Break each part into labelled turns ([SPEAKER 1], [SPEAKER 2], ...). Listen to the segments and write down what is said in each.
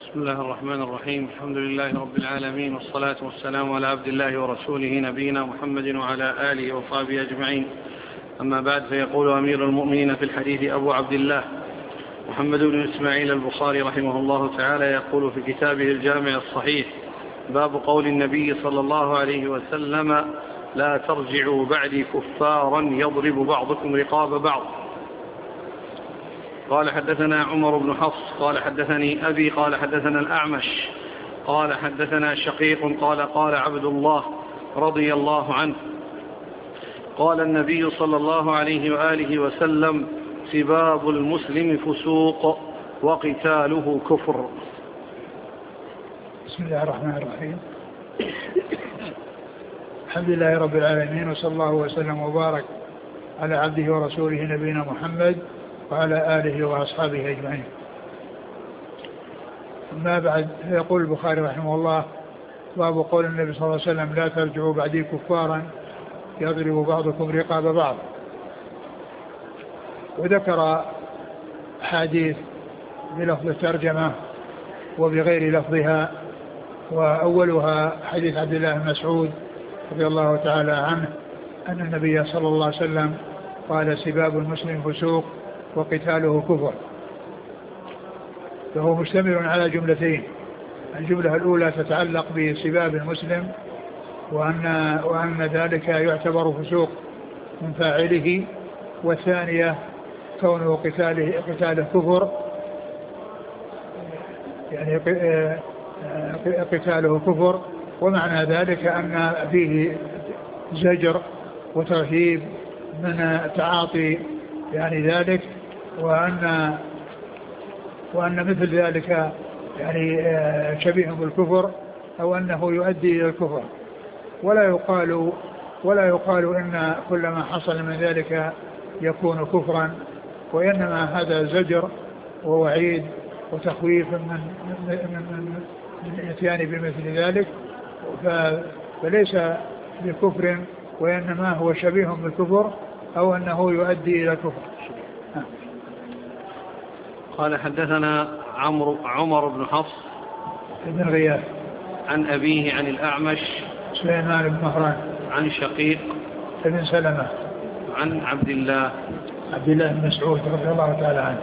[SPEAKER 1] بسم الله الرحمن الرحيم. الحمد لله رب العالمين، والصلاة والسلام على عبد الله ورسوله نبينا محمد وعلى آله وصحبه أجمعين. أما بعد، فيقول أمير المؤمنين في الحديث أبو عبد الله محمد بن إسماعيل البخاري رحمه الله تعالى، يقول في كتابه الجامع الصحيح: باب قول النبي صلى الله عليه وسلم: لا ترجعوا بعدي كفارا يضرب بعضكم رقاب بعض. قال حدثنا عمر بن حفص قال حدثني أبي قال حدثنا الأعمش قال حدثنا شقيق قال قال عبد الله رضي الله عنه: قال النبي صلى الله عليه وآله وسلم: سباب المسلم فسوق وقتاله كفر.
[SPEAKER 2] بسم الله الرحمن الرحيم. الحمد لله رب العالمين، وصلى الله وسلم وبارك على عبده ورسوله نبينا محمد وعلى آله وأصحابه أجمعين. أما بعد، يقول البخاري رحمه الله: باب قول النبي صلى الله عليه وسلم: لا ترجعوا بعدي كفارا يضرب بعضكم رقاب بعض. وذكر حديث بلفظ الترجمة وبغير لفظها، وأولها حديث عبد الله بن مسعود رضي الله تعالى عنه أن النبي صلى الله عليه وسلم قال: سباب المسلم فسوق وقتاله كفر. فهو مشتمل على جملتين: الجملة الأولى تتعلق بسباب المسلم، وأن ذلك يعتبر فسوق من فاعله، والثانية كونه قتاله كفر، يعني قتاله كفر. ومعنى ذلك أن فيه زجر وترهيب من تعاطي يعني ذلك، وأن مثل ذلك يعني شبيه بالكفر، أو أنه يؤدي إلى الكفر. ولا يقال إن كل ما حصل من ذلك يكون كفرا، وإنما هذا زجر ووعيد وتخويف من الاتيان بمثل ذلك، فليس بكفر، وإنما هو شبيه بالكفر، أو أنه يؤدي إلى الكفر.
[SPEAKER 1] قال حدثنا عمر بن حفص
[SPEAKER 2] بن غياث
[SPEAKER 1] عن أبيه عن الأعمش
[SPEAKER 2] سليمان بن مهران
[SPEAKER 1] عن شقيق
[SPEAKER 2] بن سلمة
[SPEAKER 1] عن عبد الله
[SPEAKER 2] بن مسعود رضي الله تعالى عنه.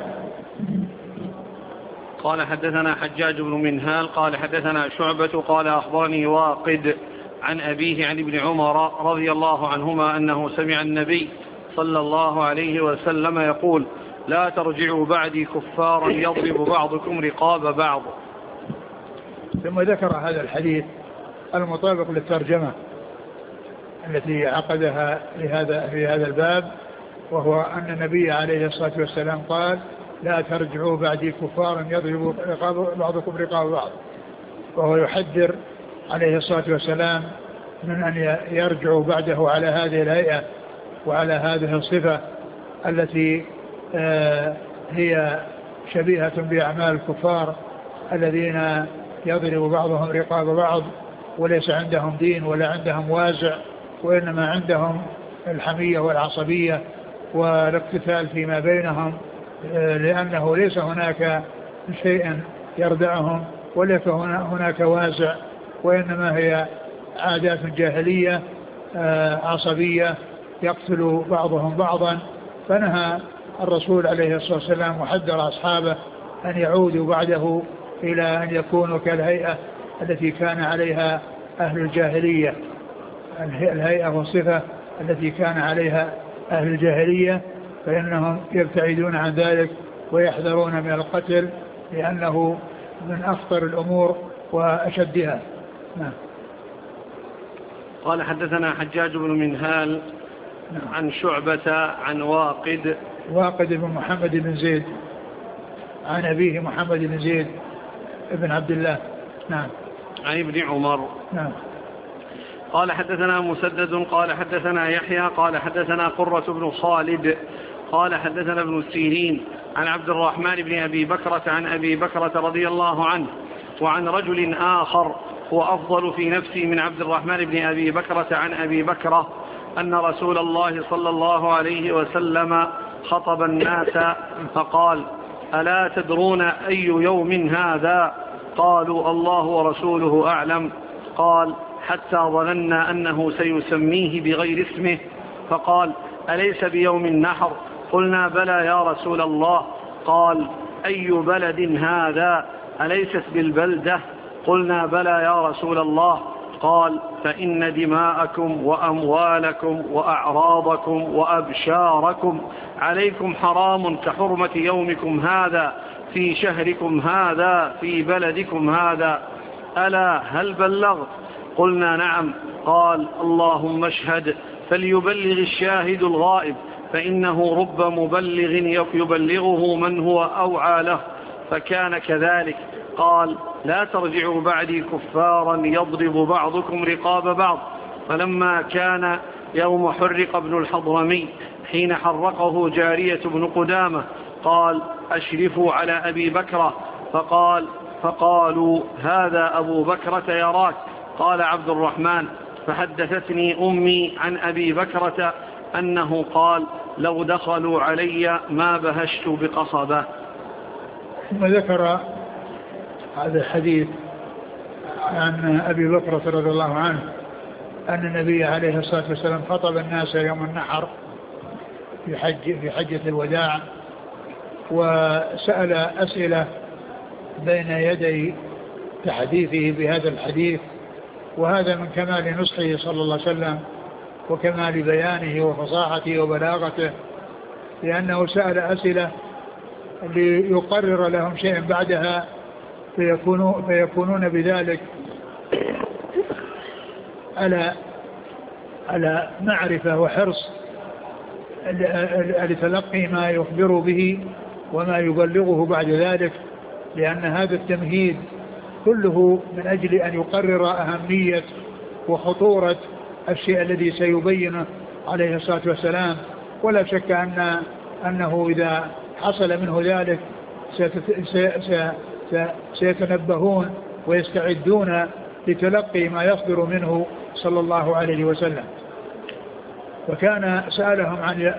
[SPEAKER 1] قال حدثنا حجاج بن منهال قال حدثنا شعبة قال أخبرني واقد عن أبيه عن ابن عمر رضي الله عنهما أنه سمع النبي صلى الله عليه وسلم يقول: لا ترجعوا بعدي كفارا يضرب بعضكم رقاب بعض.
[SPEAKER 2] ثم ذكر هذا الحديث المطابق للترجمة التي عقدها في هذا الباب، وهو أن النبي عليه الصلاة والسلام قال: لا ترجعوا بعدي كفارا يضرب بعضكم رقاب بعض. وهو يحذر عليه الصلاة والسلام من أن يرجعوا بعده على هذه الهيئة وعلى هذه الصفة التي هي شبيهة بأعمال الكفار الذين يضرب بعضهم رقاب بعض، وليس عندهم دين ولا عندهم وازع، وإنما عندهم الحمية والعصبية والاقتتال فيما بينهم، لأنه ليس هناك شيء يردعهم وليس هناك وازع، وإنما هي عادات جاهلية عصبية يقتل بعضهم بعضا. فنهى الرسول عليه الصلاة والسلام وحذر أصحابه أن يعودوا بعده إلى أن يكونوا كالهيئة التي كان عليها أهل الجاهلية، الهيئة والصفة التي كان عليها أهل الجاهلية، فإنهم يبتعدون عن ذلك ويحذرون من القتل، لأنه من أخطر الأمور وأشدها. نعم.
[SPEAKER 1] قال حدثنا حجاج بن منهال عن شعبة عن واقد
[SPEAKER 2] بن محمد بن زيد عن أبيه محمد بن زيد ابن عبد الله. نعم.
[SPEAKER 1] عن ابن عمر.
[SPEAKER 2] نعم.
[SPEAKER 1] قال حدثنا مسدد قال حدثنا يحيى قال حدثنا قرة بن خالد قال حدثنا ابن سيرين عن عبد الرحمن بن أبي بكرة عن أبي بكرة رضي الله عنه وعن رجل آخر هو أفضل في نفسي من عبد الرحمن بن أبي بكرة عن أبي بكرة أن رسول الله صلى الله عليه وسلم خطب الناس فقال: ألا تدرون أي يوم هذا؟ قالوا الله ورسوله أعلم. قال حتى ظننا أنه سيسميه بغير اسمه، فقال أليس بيوم النحر؟ قلنا بلى يا رسول الله. قال أي بلد هذا؟ أليست بالبلدة؟ قلنا بلى يا رسول الله. قال فإن دماءكم وأموالكم وأعراضكم وأبشاركم عليكم حرام كحرمة يومكم هذا في شهركم هذا في بلدكم هذا. ألا هل بلغت؟ قلنا نعم. قال اللهم اشهد، فليبلغ الشاهد الغائب، فإنه رب مبلغ يبلغه من هو أوعى له. فكان كذلك. قال لا ترجعوا بعدي كفارا يضرب بعضكم رقاب بعض. فلما كان يوم حرق ابن الحضرمي حين حرقه جارية بن قدامة قال أشرفوا على أبي بكرة، فقالوا هذا أبو بكرة يراك. قال عبد الرحمن فحدثتني أمي عن أبي بكرة أنه قال لو دخلوا علي ما بهشت بقصبة.
[SPEAKER 2] ثم ذكر هذا الحديث عن أبي بكرة رضي الله عنه أن النبي عليه الصلاة والسلام خطب الناس يوم النحر في حجة الوداع، وسأل أسئلة بين يدي تحديثه بهذا الحديث، وهذا من كمال نصحه صلى الله عليه وسلم وكمال بيانه وفصاحته وبلاغته، لأنه سأل أسئلة ليقرر لهم شيئا بعدها فيكونون بذلك على معرفة وحرص لتلقي ما يخبر به وما يبلغه بعد ذلك، لأن هذا التمهيد كله من أجل أن يقرر أهمية وخطورة الشيء الذي سيبينه عليه الصلاة والسلام. ولا شك أنه إذا حصل منه ذلك سيتنبهون ويستعدون لتلقي ما يصدر منه صلى الله عليه وسلم. وكان سألهم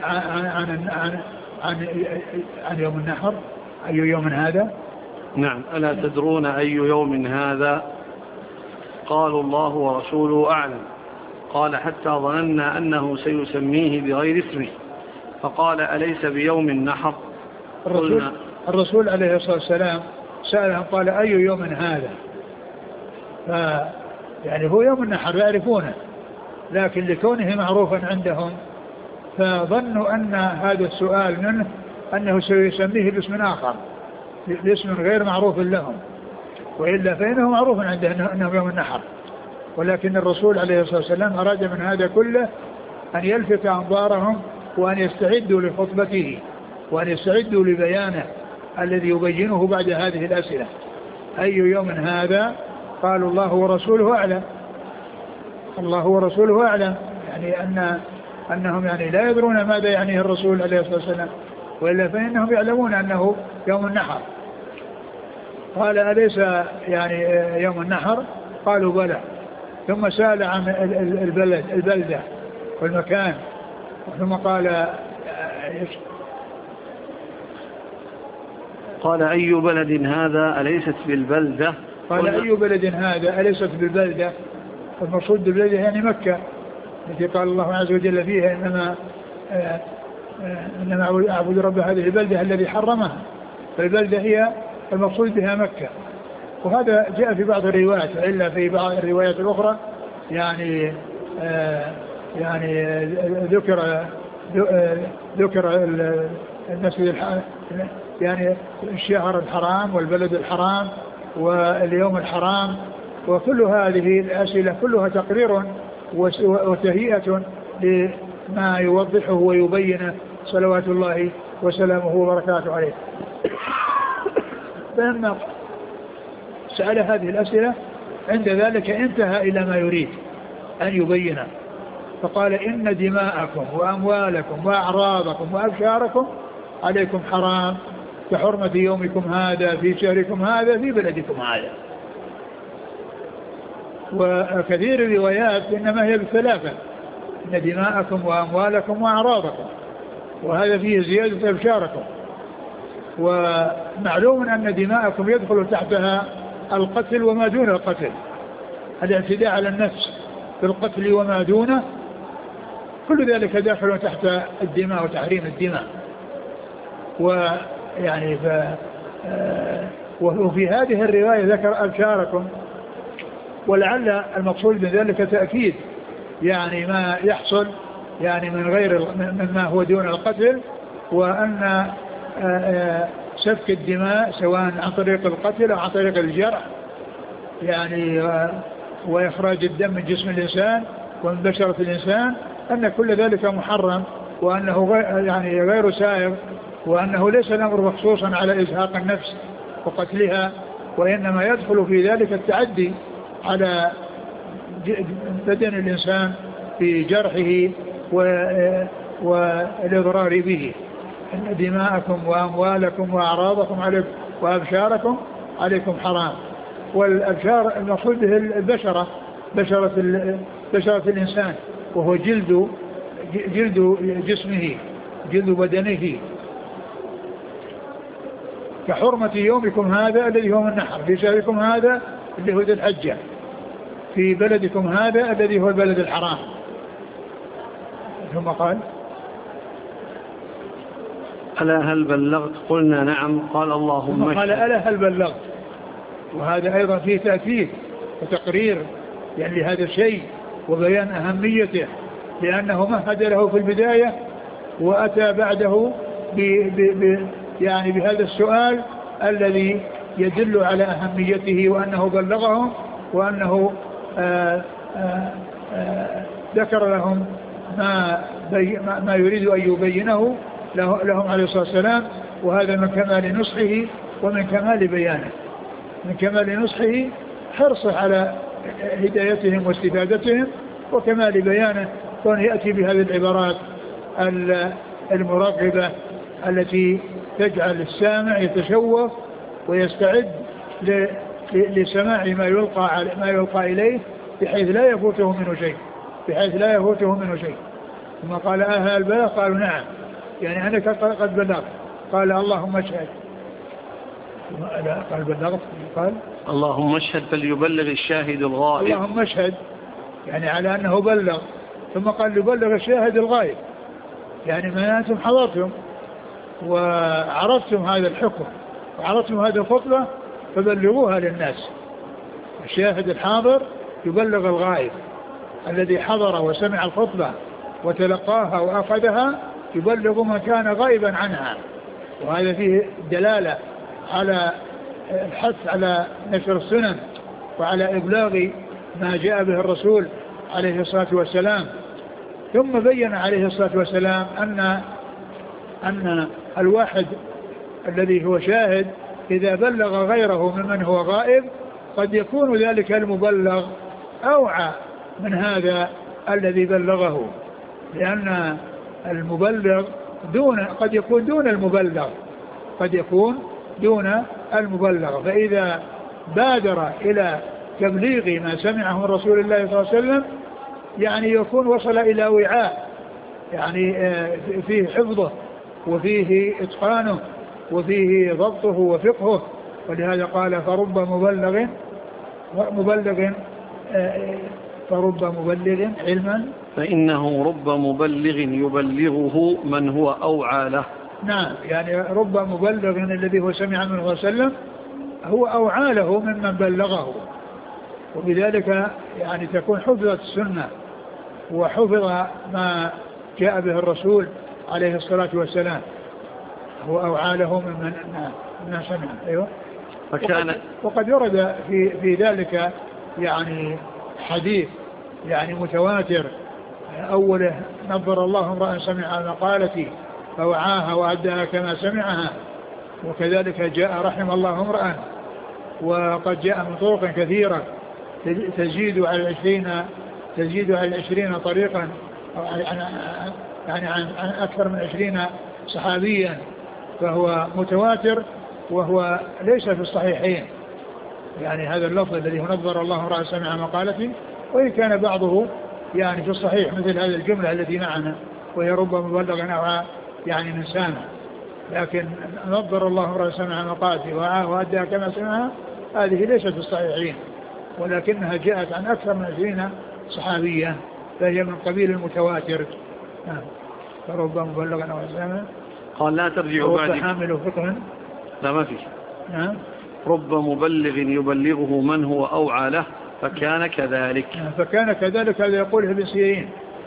[SPEAKER 2] عن يوم النحر أي يوم هذا؟
[SPEAKER 1] نعم. ألا تدرون أي يوم هذا؟ قالوا الله ورسوله أعلم. قال حتى ظننا أنه سيسميه بغير اسمه، فقال أليس بيوم النحر؟
[SPEAKER 2] الرسول عليه الصلاة والسلام سألهم قال أي يوم هذا؟ يعني هو يوم النحر يعرفونه، لكن لكونه معروفا عندهم فظنوا أن هذا السؤال منه أنه سيسميه باسم آخر، باسم غير معروف لهم، وإلا فإنه معروف عنده أنه يوم النحر. ولكن الرسول عليه الصلاة والسلام أراد من هذا كله أن يلفت أنظارهم وأن يستعدوا لخطبته وأن يستعدوا لبيانه الذي يبينه بعد هذه الأسئلة. أي يوم هذا؟ قالوا الله ورسوله أعلم. الله ورسوله أعلم، يعني أنهم يعني لا يدرون ماذا يعنيه الرسول عليه الصلاة والسلام، وإلا فإنهم يعلمون أنه يوم النحر. قال أليس يعني يوم النحر؟ قالوا بلى. ثم سأل عن البلدة والمكان، ثم قال
[SPEAKER 1] أي بلد هذا أليست بالبلدة؟
[SPEAKER 2] قال أي بلد هذا أليست بالبلدة؟ المقصود بالبلدة يعني مكة التي قال الله عز وجل فيها إنما أعبد رب هذه البلدة الذي حرمها، فالبلدة هي المقصود بها مكة. وهذا جاء في بعض الروايات، إلا في بعض الروايات الأخرى يعني ذكر المسجد يعني الشهر الحرام والبلد الحرام واليوم الحرام، وكل هذه الأسئلة كلها تقرير وتهيئة لما يوضحه ويبينه صلوات الله وسلامه وبركاته عليه. فلما سأل هذه الأسئلة عند ذلك انتهى إلى ما يريد أن يبينه، فقال إن دماءكم وأموالكم وأعراضكم وأبشاركم عليكم حرام كحرمة يومكم هذا في شهركم هذا في بلدكم هذا. وكثير الروايات إنما هي بالثلاثة، إن دماءكم وأموالكم وأعراضكم، وهذا فيه زيادة أبشاركم. ومعلوم أن دماءكم يدخل تحتها القتل وما دون القتل، الاعتداء على النفس بالقتل وما دونه، كل ذلك داخل تحت الدماء وتحريم الدماء. ويعني وفي هذه الرواية ذكر أبشاركم، ولعل المقصود من ذلك تأكيد يعني ما يحصل يعني مما هو دون القتل، وأن سفك الدماء سواء عن طريق القتل أو عن طريق الجرح يعني وإخراج الدم من جسم الإنسان ومن بشرة الإنسان، أن كل ذلك محرم، وأنه يعني غير سائغ، وأنه ليس الأمر مخصوصا على إزهاق النفس وقتلها، وإنما يدخل في ذلك التعدي على بدن الإنسان في جرحه والإضرار به. إن دماءكم وأموالكم وأعراضكم وأبشاركم عليكم حرام. والأبشار المقصود به البشرة، بشرة الإنسان، وهو جلد جسمه، جلد بدنه، كحرمة يومكم هذا الذي هو من النحر، في شهركم هذا الذي هو ذي الحجة، في بلدكم هذا الذي هو البلد الحرام. ثم قال:
[SPEAKER 1] ألا هل بلغت؟ قلنا نعم. قال: اللهم اشهد.
[SPEAKER 2] قال: ألا هل بلغت؟ وهذا أيضا فيه تأكيد وتقرير يعني لهذا الشيء وبيان أهميته، لأنه مهد له في البداية وأتى بعده يعني بهذا السؤال الذي يدل على أهميته، وأنه بلغهم، وأنه ذكر لهم ما يريد أن يبينه لهم عليه الصلاة والسلام. وهذا من كمال نصحه ومن كمال بيانه، من كمال نصحه حرصه على هدايتهم واستفادتهم، وكمال بيانه كون يأتي بهذه العبارات المراقبة التي تجعل السامع يتشوف ويستعد لسماع ما يلقى إليه بحيث لا يفوته منه شيء. ثم قال: هل بلغ؟ قالوا: نعم، يعني أنك قد بلغت. قال: اللهم اشهد. قال: بلغت. قال:
[SPEAKER 1] اللهم اشهد فليبلغ الشاهد الغائب.
[SPEAKER 2] اللهم اشهد يعني على أنه بلغ. ثم قال: يبلغ الشاهد الغائب، يعني ما أنتم حضرتم وعرفتم هذا الحكم وعرفتم هذه الخطبة فبلغوها للناس. الشاهد الحاضر يبلغ الغائب، الذي حضر وسمع الخطبة وتلقاها وأخذها يبلغ من كان غائبا عنها. وهذا فيه دلالة على الحث على نشر السنن وعلى إبلاغ ما جاء به الرسول عليه الصلاة والسلام. ثم بين عليه الصلاة والسلام أن الواحد الذي هو شاهد إذا بلغ غيره ممن هو غائب قد يكون ذلك المبلغ أوعى من هذا الذي بلغه، لأن المبلغ قد يكون دون المبلغ، فإذا بادر إلى تبليغ ما سمعه من رسول الله صلى الله عليه وسلم يعني يكون وصل إلى وعاء يعني فيه حفظه وفيه إتقانه وفيه ضبطه وفقهه. ولهذا قال: فرب مبلغ علما
[SPEAKER 1] فإنه رب مبلغ يبلغه من هو أوعى له.
[SPEAKER 2] نعم، يعني رب مبلغ الذي هو سمع منه وسلم هو أوعى له ممن بلغه، وبذلك يعني تكون حفظت السنة وحفظ ما جاء به الرسول عليه الصلاة والسلام، هو أوعى له ممن سمع. أيوة. وقد ورد في ذلك يعني حديث يعني متواتر، أوله: نظر الله امرأ سمع مقالتي فوعاها وأداها كما سمعها. وكذلك جاء: رحم الله امرأ. وقد جاء من طرق كثيرة تزيد على 20 طريقا، يعني عن أكثر من 20 صحابيا، فهو متواتر وهو ليس في الصحيحين. يعني هذا اللفظ الذي نظر الله امرأ سمع مقالتي، وإن كان بعضه يعني في الصحيح مثل هذه الجملة التي معنا وهي رب مبلغ أوعى يعني من سامع، لكن نظر الله امرأ سمع مقالتي وأدى كما سمعها هذه ليست في الصحيحين، ولكنها جاءت عن أكثر من 20 صحابيا، فهي من قبيل المتواتر. فرب مبلغ أو سامع.
[SPEAKER 1] قال لا ترجعوا بعد
[SPEAKER 2] حامل فقه.
[SPEAKER 1] لا ما في. رب مبلغ يبلغه من هو أوعى له فكان كذلك.
[SPEAKER 2] فكان كذلك، هذا يقوله ابن سيرين،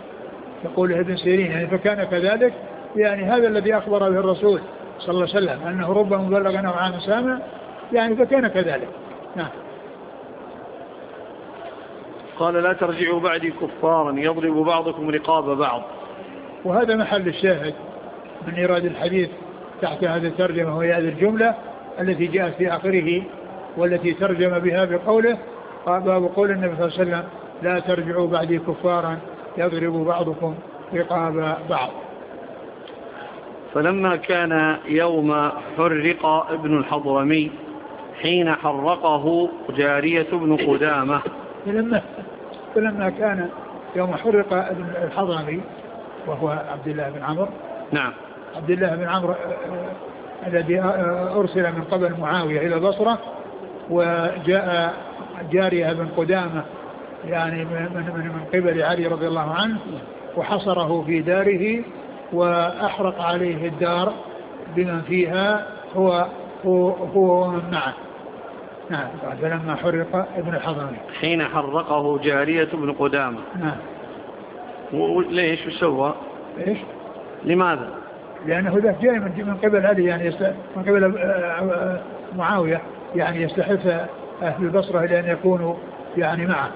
[SPEAKER 2] يعني فكان كذلك، يعني هذا الذي أخبر به الرسول صلى الله عليه وسلم أنه رب مبلغ أو عام سامع، يعني فكان كذلك.
[SPEAKER 1] قال لا ترجعوا بعدي كفارا يضرب بعضكم رقاب بعض.
[SPEAKER 2] وهذا محل الشاهد من إيراد الحديث تحت هذه الترجمة، وهي هذه الجملة التي جاءت في آخره والتي ترجم بها بقوله باب قول النبي صلى الله عليه وسلم لا ترجعوا بعدي كفارا يضرب بعضكم رقاب بعض.
[SPEAKER 1] فلما كان يوم حرق ابن الحضرمي حين حرقه جارية بن قدامة.
[SPEAKER 2] فلما كان يوم حرق ابن الحضرمي وهو عبد الله بن عمرو.
[SPEAKER 1] نعم.
[SPEAKER 2] عبد الله بن عمرو الذي أرسل من قبل معاوية إلى البصرة، وجاء جارية بن قدامة يعني من قبل علي رضي الله عنه، وحصره في داره وأحرق عليه الدار بمن فيها هو ومن معه. نعم. فلما حرق ابن الحضرمي
[SPEAKER 1] حين حرقه جارية بن قدامة.
[SPEAKER 2] نعم.
[SPEAKER 1] ليش وسوى؟
[SPEAKER 2] ايش؟
[SPEAKER 1] لماذا؟
[SPEAKER 2] لأنه ذاك جاي من قبل علي، يعني من قبل معاوية، يعني يستحث أهل البصرة إلى أن يكونوا يعني معه.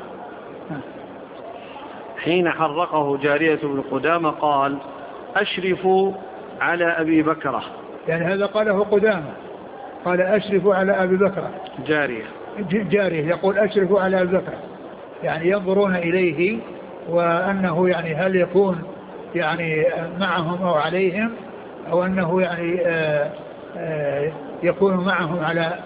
[SPEAKER 1] حين حرقه جارية بن قدامة قال أشرفوا على أبي بكرة.
[SPEAKER 2] يعني هذا قاله قدامة، قال أشرفوا على أبي بكرة. جارية يقول أشرفوا على أبي بكرة، يعني ينظرون إليه وأنه يعني هل يكون يعني معهم أو عليهم، أو أنه يعني يكون معهم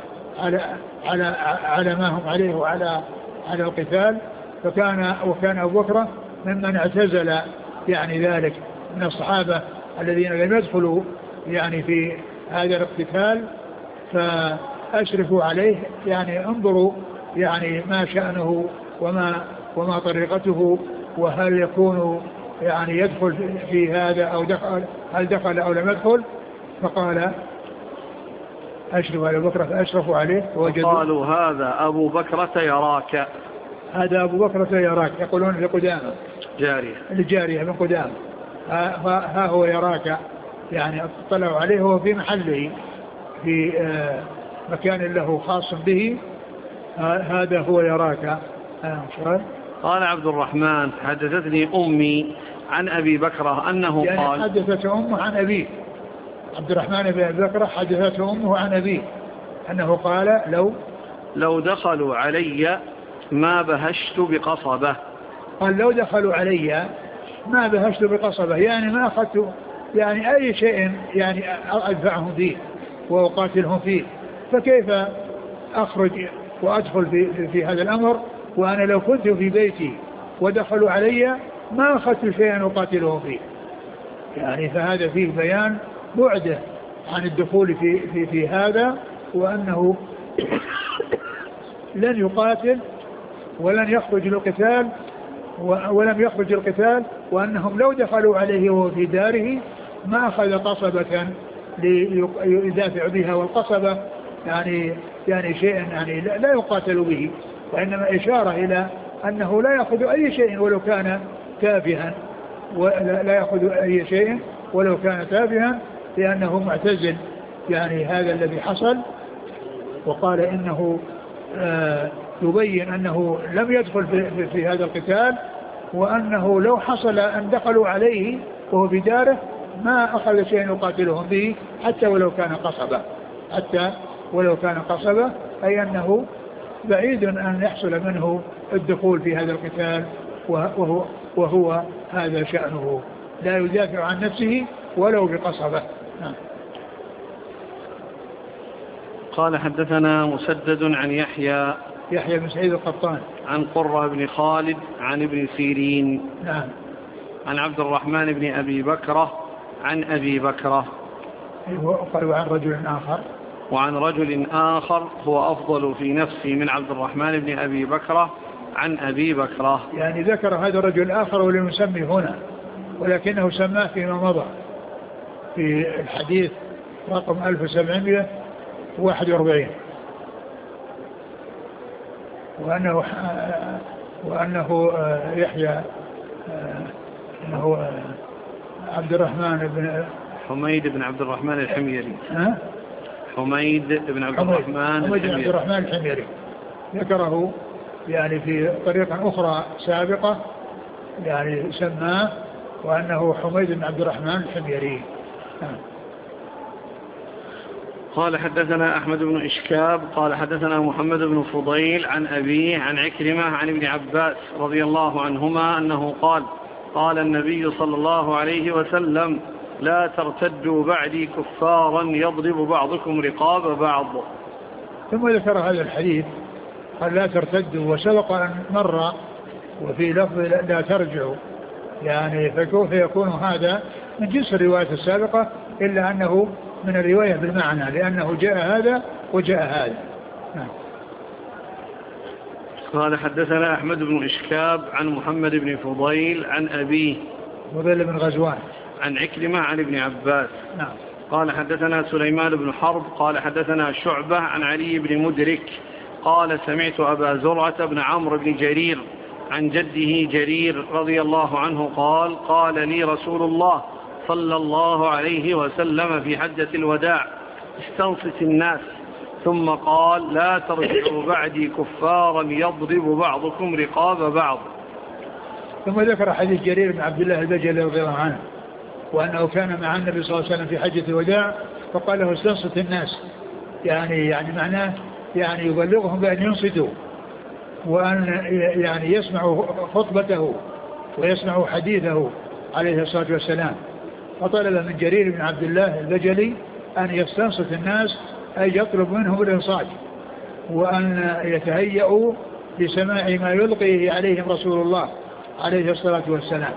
[SPEAKER 2] على ما هم عليه وعلى القتال. وكان أبو بكر ممن اعتزل يعني ذلك من الصحابة الذين لم يدخلوا يعني في هذا الاقتتال، فأشرفوا عليه، يعني انظروا يعني ما شأنه وما طريقته، وهل يكون يعني يدخل في هذا أو هل دخل أو لم يدخل. فقال أشرفوا على بكرة، فأشرفوا عليه
[SPEAKER 1] وقالوا هذا أبو بكرة يراك.
[SPEAKER 2] هذا أبو بكرة يراك، يقولون لقدامة الجارية من قدامة، ها هو يراك، يعني اطلعوا عليه وهو في محله في مكان له خاص به، هذا هو يراك.
[SPEAKER 1] قال عبد الرحمن حدثتني أمي عن أبي بكرة أنه
[SPEAKER 2] يعني
[SPEAKER 1] قال
[SPEAKER 2] حدثته أمه عن أبيه. عبد الرحمن بن أبي بكرة حدثته أمه عن أبيه أنه قال
[SPEAKER 1] لو دخلوا علي ما بهشت بقصبة.
[SPEAKER 2] قال لو دخلوا علي ما بهشت بقصبة، يعني ما أخذت يعني أي شيء يعني أدفعهم فيه وأقاتلهم فيه، فكيف أخرج وأدخل في هذا الأمر وأنا لو كنت في بيتي ودخلوا علي ما أخذت شيئا أقاتلهم فيه. يعني فهذا فيه بيان بعده عن الدخول في هذا، وأنه لن يقاتل ولن يخرج للقتال ولم يخرج القتال، وأنهم لو دخلوا عليه وهو في داره ما أخذ قصبة ليدافع بها، والقصبة يعني شيء يعني لا يقاتل به، وإنما إشارة إلى أنه لا يأخذ أي شيء ولو كان تافها، لا يأخذ أي شيء ولو كان تافها، لأنه معتزل يعني هذا الذي حصل. وقال إنه يبين أنه لم يدخل في هذا القتال، وأنه لو حصل أن دخلوا عليه وهو في داره ما أخذ شيء يقاتلهم به حتى ولو كان قصبة، أي أنه بعيد أن يحصل منه الدخول في هذا القتال، وهو هذا شأنه، لا يدافع عن نفسه ولو بقصبة.
[SPEAKER 1] قال حدثنا مسدد عن يحيى
[SPEAKER 2] بن سعيد القطان عن
[SPEAKER 1] قرة بن خالد عن ابن سيرين.
[SPEAKER 2] نعم.
[SPEAKER 1] عن عبد الرحمن بن أبي بكرة عن أبي بكرة.
[SPEAKER 2] قالوا عن رجل آخر
[SPEAKER 1] وعن رجل آخر هو أفضل في نفسي من عبد الرحمن بن أبي بكرة عن أبي بكرة.
[SPEAKER 2] يعني ذكر هذا الرجل الآخر ولم يسمي هنا، ولكنه سماه فيما مضى في الحديث رقم 1741، وأنه يحيى أنه عبد الرحمن بن
[SPEAKER 1] حميد بن عبد الرحمن الحميري. حميد بن عبد الرحمن
[SPEAKER 2] الحميري ذكره يعني في طريقة أخرى سابقة، يعني سماه وأنه حميد بن عبد الرحمن الحميري.
[SPEAKER 1] قال حدثنا أحمد بن إشكاب قال حدثنا محمد بن فضيل عن أبيه عن عكرمة عن ابن عباس رضي الله عنهما أنه قال قال النبي صلى الله عليه وسلم لا ترتدوا بعدي كفارا يضرب بعضكم رقاب بعض.
[SPEAKER 2] ثم ذكر هذا الحديث قال لا ترتدوا، وسبق أن مر وفي لفظ لا ترجعوا، يعني فيكون هذا من جنس الرواية السابقة، إلا أنه من الرواية بالمعنى، لأنه جاء هذا وجاء هذا.
[SPEAKER 1] قال حدثنا أحمد بن إشكاب عن محمد بن فضيل عن أبيه
[SPEAKER 2] فضيل بن غزوان
[SPEAKER 1] عن عكرمة عن ابن عباس.
[SPEAKER 2] نعم.
[SPEAKER 1] قال حدثنا سليمان بن حرب قال حدثنا شعبة عن علي بن مدرك قال سمعت أبا زرعة بن عمرو بن جرير عن جده جرير رضي الله عنه قال قال لي رسول الله صلى الله عليه وسلم في حجة الوداع استنصت الناس، ثم قال لا ترجعوا بعدي كفارا يضرب بعضكم رقاب بعض.
[SPEAKER 2] ثم ذكر حديث جرير بن عبد الله البجلي رضي الله عنه، وأنه كان مع النبي صلى الله عليه وسلم في حجة الوداع فقال له استنصت الناس، يعني معناه يعني يبلغهم بأن ينصتوا، وأن يعني يسمعوا خطبته ويسمعوا حديثه عليه الصلاة والسلام. فطلب من جرير بن عبد الله البجلي أن يستنصت الناس، أي يطلب منهم الإنصات، وأن يتهيئوا لسماع ما يلقيه عليهم رسول الله عليه الصلاة والسلام.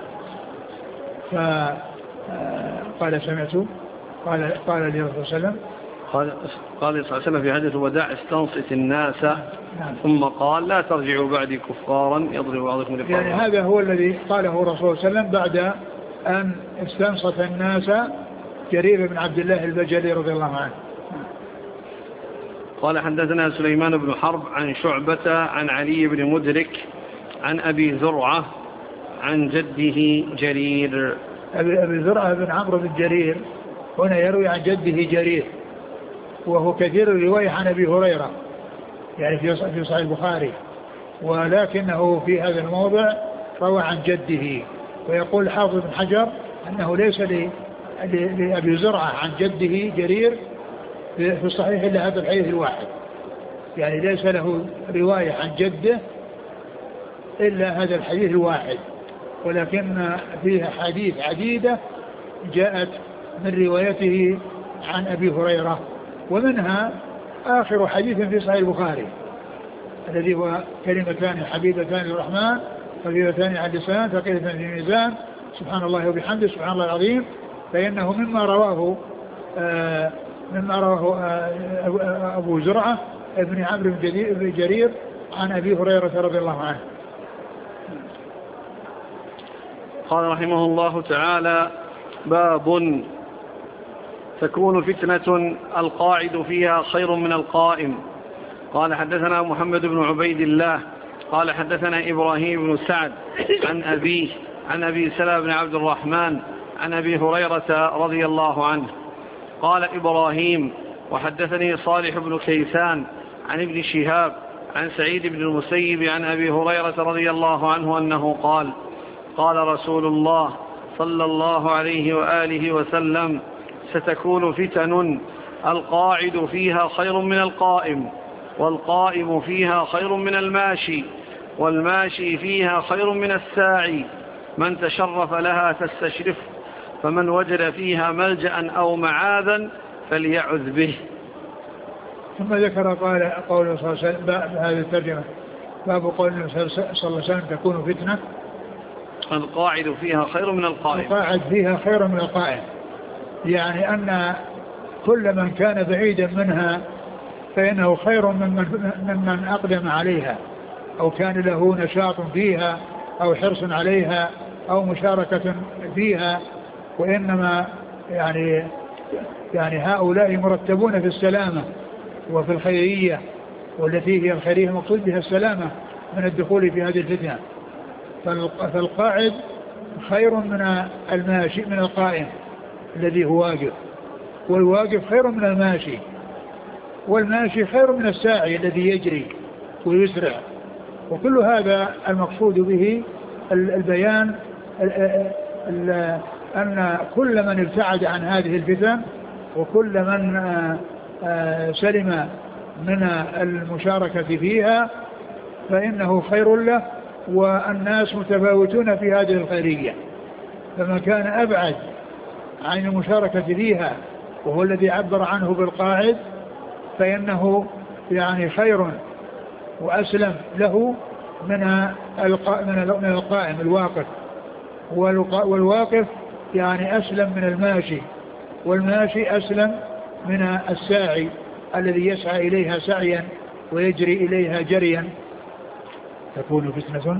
[SPEAKER 2] فقال سمعت قال لي رسول الله صلى الله عليه وسلم
[SPEAKER 1] قال صلى الله عليه وسلم في حديث الوداع استنصت الناس.
[SPEAKER 2] نعم.
[SPEAKER 1] ثم قال لا ترجعوا بعدي كفارا يضرب بعضكم رقابا.
[SPEAKER 2] يعني هذا هو الذي قاله رسول الله صلى الله عليه وسلم بعد أن استنصت الناس جرير بن عبد الله البجلي رضي الله عنه.
[SPEAKER 1] قال حدثنا سليمان بن حرب عن شعبة عن علي بن مدرك عن أبي زرعة عن جده جرير.
[SPEAKER 2] أبي زرعة بن عمرو بن جرير هنا يروي عن جده جرير، وهو كثير الرواية عن أبي هريرة يعني في صحيح البخاري، ولكنه في هذا الموضع روى عن جده. ويقول حافظ بن حجر أنه ليس لأبي زرعة عن جده جرير في الصحيح إلا هذا الحديث الواحد، يعني ليس له رواية عن جده إلا هذا الحديث الواحد، ولكن فيها حديث عديدة جاءت من روايته عن أبي هريرة، ومنها آخر حديث في صحيح البخاري الذي هو كلمتان حبيبتان للرحمن خفيفتان على اللسان ثقيلتان في الميزان سبحان الله وبحمده سبحان الله العظيم، فإنه مما رواه أبو زرعة ابن عمرو بن جرير عن أبي هريرة رضي الله عنه.
[SPEAKER 1] قال رحمه الله تعالى باب تكون فتنة القاعد فيها خير من القائم. قال حدثنا محمد بن عبيد الله قال حدثنا إبراهيم بن سعد عن أبيه عن أبي سلمة بن عبد الرحمن عن أبي هريرة رضي الله عنه قال إبراهيم وحدثني صالح بن كيسان عن ابن شهاب عن سعيد بن المسيب عن أبي هريرة رضي الله عنه أنه قال قال رسول الله صلى الله عليه وآله وسلم ستكون فتن القاعد فيها خير من القائم، والقائم فيها خير من الماشي، والماشي فيها خير من الساعي، من تشرف لها فاستشرف، فمن وجد فيها ملجأ أو معاذا فليعذ به.
[SPEAKER 2] ثم ذكر قول صلى الله عليه وسلم هذه الترجمة باب قول صلى الله عليه وسلم تكون فتنة
[SPEAKER 1] القاعد فيها خير من القائم.
[SPEAKER 2] القاعد فيها خير من القائم، يعني أن كل من كان بعيدا منها فإنه خير ممن أقدم عليها أو كان له نشاط فيها أو حرص عليها أو مشاركة فيها. وإنما يعني هؤلاء مرتبون في السلامة وفي الخيرية، والتي هي الخيرية المقصود بها السلامة من الدخول في هذه الفتنة. فالقاعد خير من الماشي، من القائم الذي هو واقف، والواقف خير من الماشي، والماشي خير من الساعي الذي يجري ويسرع. وكل هذا المقصود به البيان أن كل من ابتعد عن هذه الفتن وكل من سلم من المشاركة فيها فإنه خير له، والناس متفاوتون في هذه الخيرية. فمن كان أبعد عن المشاركة فيها وهو الذي عبر عنه بالقاعد فإنه يعني خير وأسلم له من القائم الواقف، والواقف يعني أسلم من الماشي، والماشي أسلم من الساعي الذي يسعى إليها سعيا ويجري إليها جريا. تكون فتنة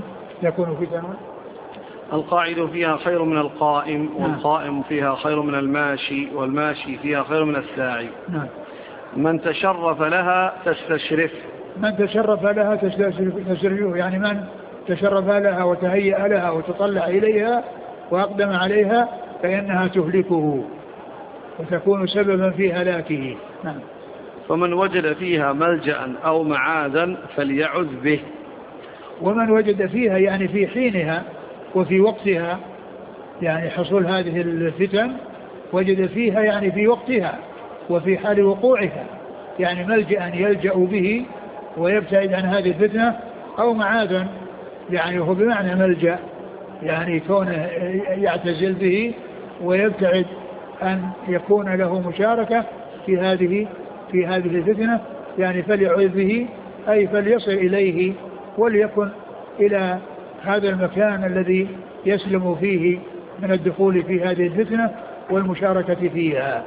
[SPEAKER 1] القاعد فيها خير من القائم، والقائم فيها خير من الماشي، والماشي فيها خير من الساعي. من تشرف لها تستشرف.
[SPEAKER 2] من تشرف لها تستشرف، يعني من تشرف لها وتهيأ لها وتطلع إليها وأقدم عليها فإنها تهلكه وتكون سببا في هلاكه.
[SPEAKER 1] فمن وجد فيها ملجأ أو معاذا فليعذ به.
[SPEAKER 2] ومن وجد فيها يعني في حينها وفي وقتها، يعني حصول هذه الفتن وجد فيها يعني في وقتها وفي حال وقوعها، يعني ملجأ يلجأ به ويبتعد عن هذه الفتنة، أو معاذا يعني هو بمعنى ملجأ يعني كونه يعتزل به ويبتعد أن يكون له مشاركة في هذه الفتنة، يعني فليعذ به أي فليصل إليه وليكن إلى هذا المكان الذي يسلم فيه من الدخول في هذه الفتنة والمشاركة فيها.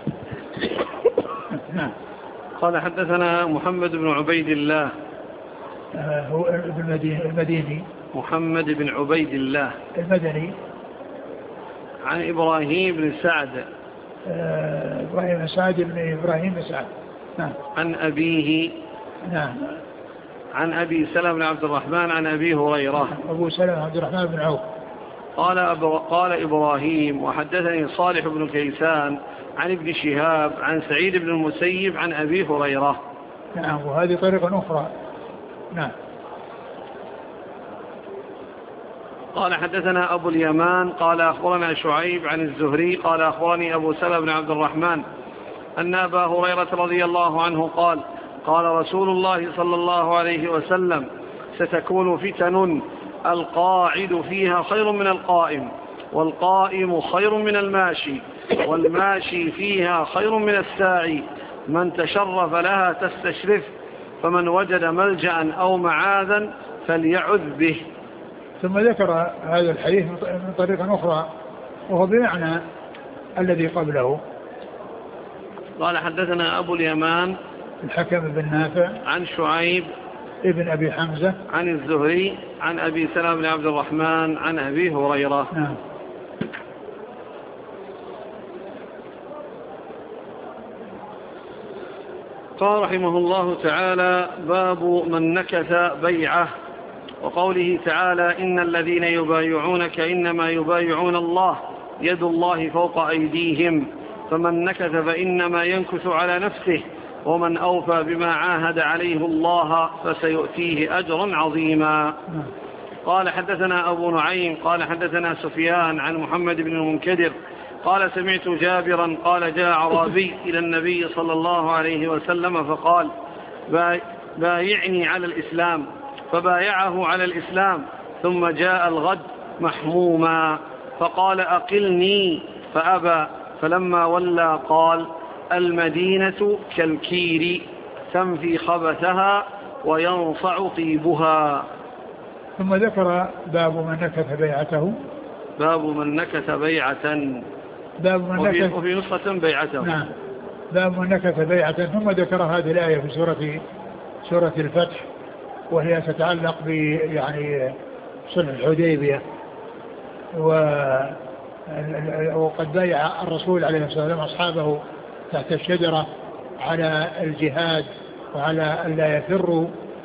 [SPEAKER 1] قال حدثنا محمد بن عبيد الله،
[SPEAKER 2] هو المديني،
[SPEAKER 1] محمد بن عبيد الله
[SPEAKER 2] المدني،
[SPEAKER 1] عن إبراهيم بن سعد،
[SPEAKER 2] إبراهيم بن سعد بن إبراهيم بن سعد،
[SPEAKER 1] عن أبيه، عن أبي سلمة بن عبد الرحمن عن أبي هريرة،
[SPEAKER 2] أبو سلمة عبد الرحمن بن عوف.
[SPEAKER 1] قال إبراهيم وحدثني صالح بن كيسان عن ابن شهاب عن سعيد بن المسيب عن أبي هريرة.
[SPEAKER 2] وهذه طريقة أخرى.
[SPEAKER 1] قال حدثنا أبو اليمان قال أخبرنا شعيب عن الزهري قال أخبرني أبو سلمة بن عبد الرحمن أن أبا هريرة رضي الله عنه قال قال رسول الله صلى الله عليه وسلم ستكون فتن القاعد فيها خير من القائم، والقائم خير من الماشي، والماشي فيها خير من الساعي. من تشرف لها تستشرف، فمن وجد ملجأ أو معاذا فليعذ به.
[SPEAKER 2] ثم ذكر هذا الحديث من طريقة أخرى وهو بمعنى الذي قبله.
[SPEAKER 1] قال حدثنا أبو اليمان
[SPEAKER 2] الحكم بن نافع
[SPEAKER 1] عن شعيب
[SPEAKER 2] ابن أبي حمزة
[SPEAKER 1] عن الزهري عن أبي سلمة بن عبد الرحمن عن أبي هريرة. قال رحمه الله تعالى باب من نكث بيعه، وقوله تعالى إن الذين يبايعونك إنما يبايعون الله يد الله فوق أيديهم، فمن نكث فإنما ينكث على نفسه، ومن أوفى بما عاهد عليه الله فسيؤتيه أجرا عظيما. قال حدثنا أبو نعيم قال حدثنا سفيان عن محمد بن المنكدر قال سمعت جابرا قال جاء أعرابي إلى النبي صلى الله عليه وسلم فقال بايعني على الإسلام، فبايعه على الإسلام، ثم جاء الغد محموما فقال أقلني فأبى، فلما ولى قال المدينة كالكير تنفي خبثها وينصع طيبها.
[SPEAKER 2] ثم ذكر باب من نكث بيعته،
[SPEAKER 1] باب من نكث بيعة،
[SPEAKER 2] باب من نكث
[SPEAKER 1] وفي نسخة بيعته.
[SPEAKER 2] باب من نكث بيعة. ثم ذكر هذه الآية في سورة الفتح، وهي تتعلق يعني صلح الحديبية. وقد بايع الرسول عليه الصلاة والسلام أصحابه تحت الشجرة على الجهاد وعلى أن لا يفروا.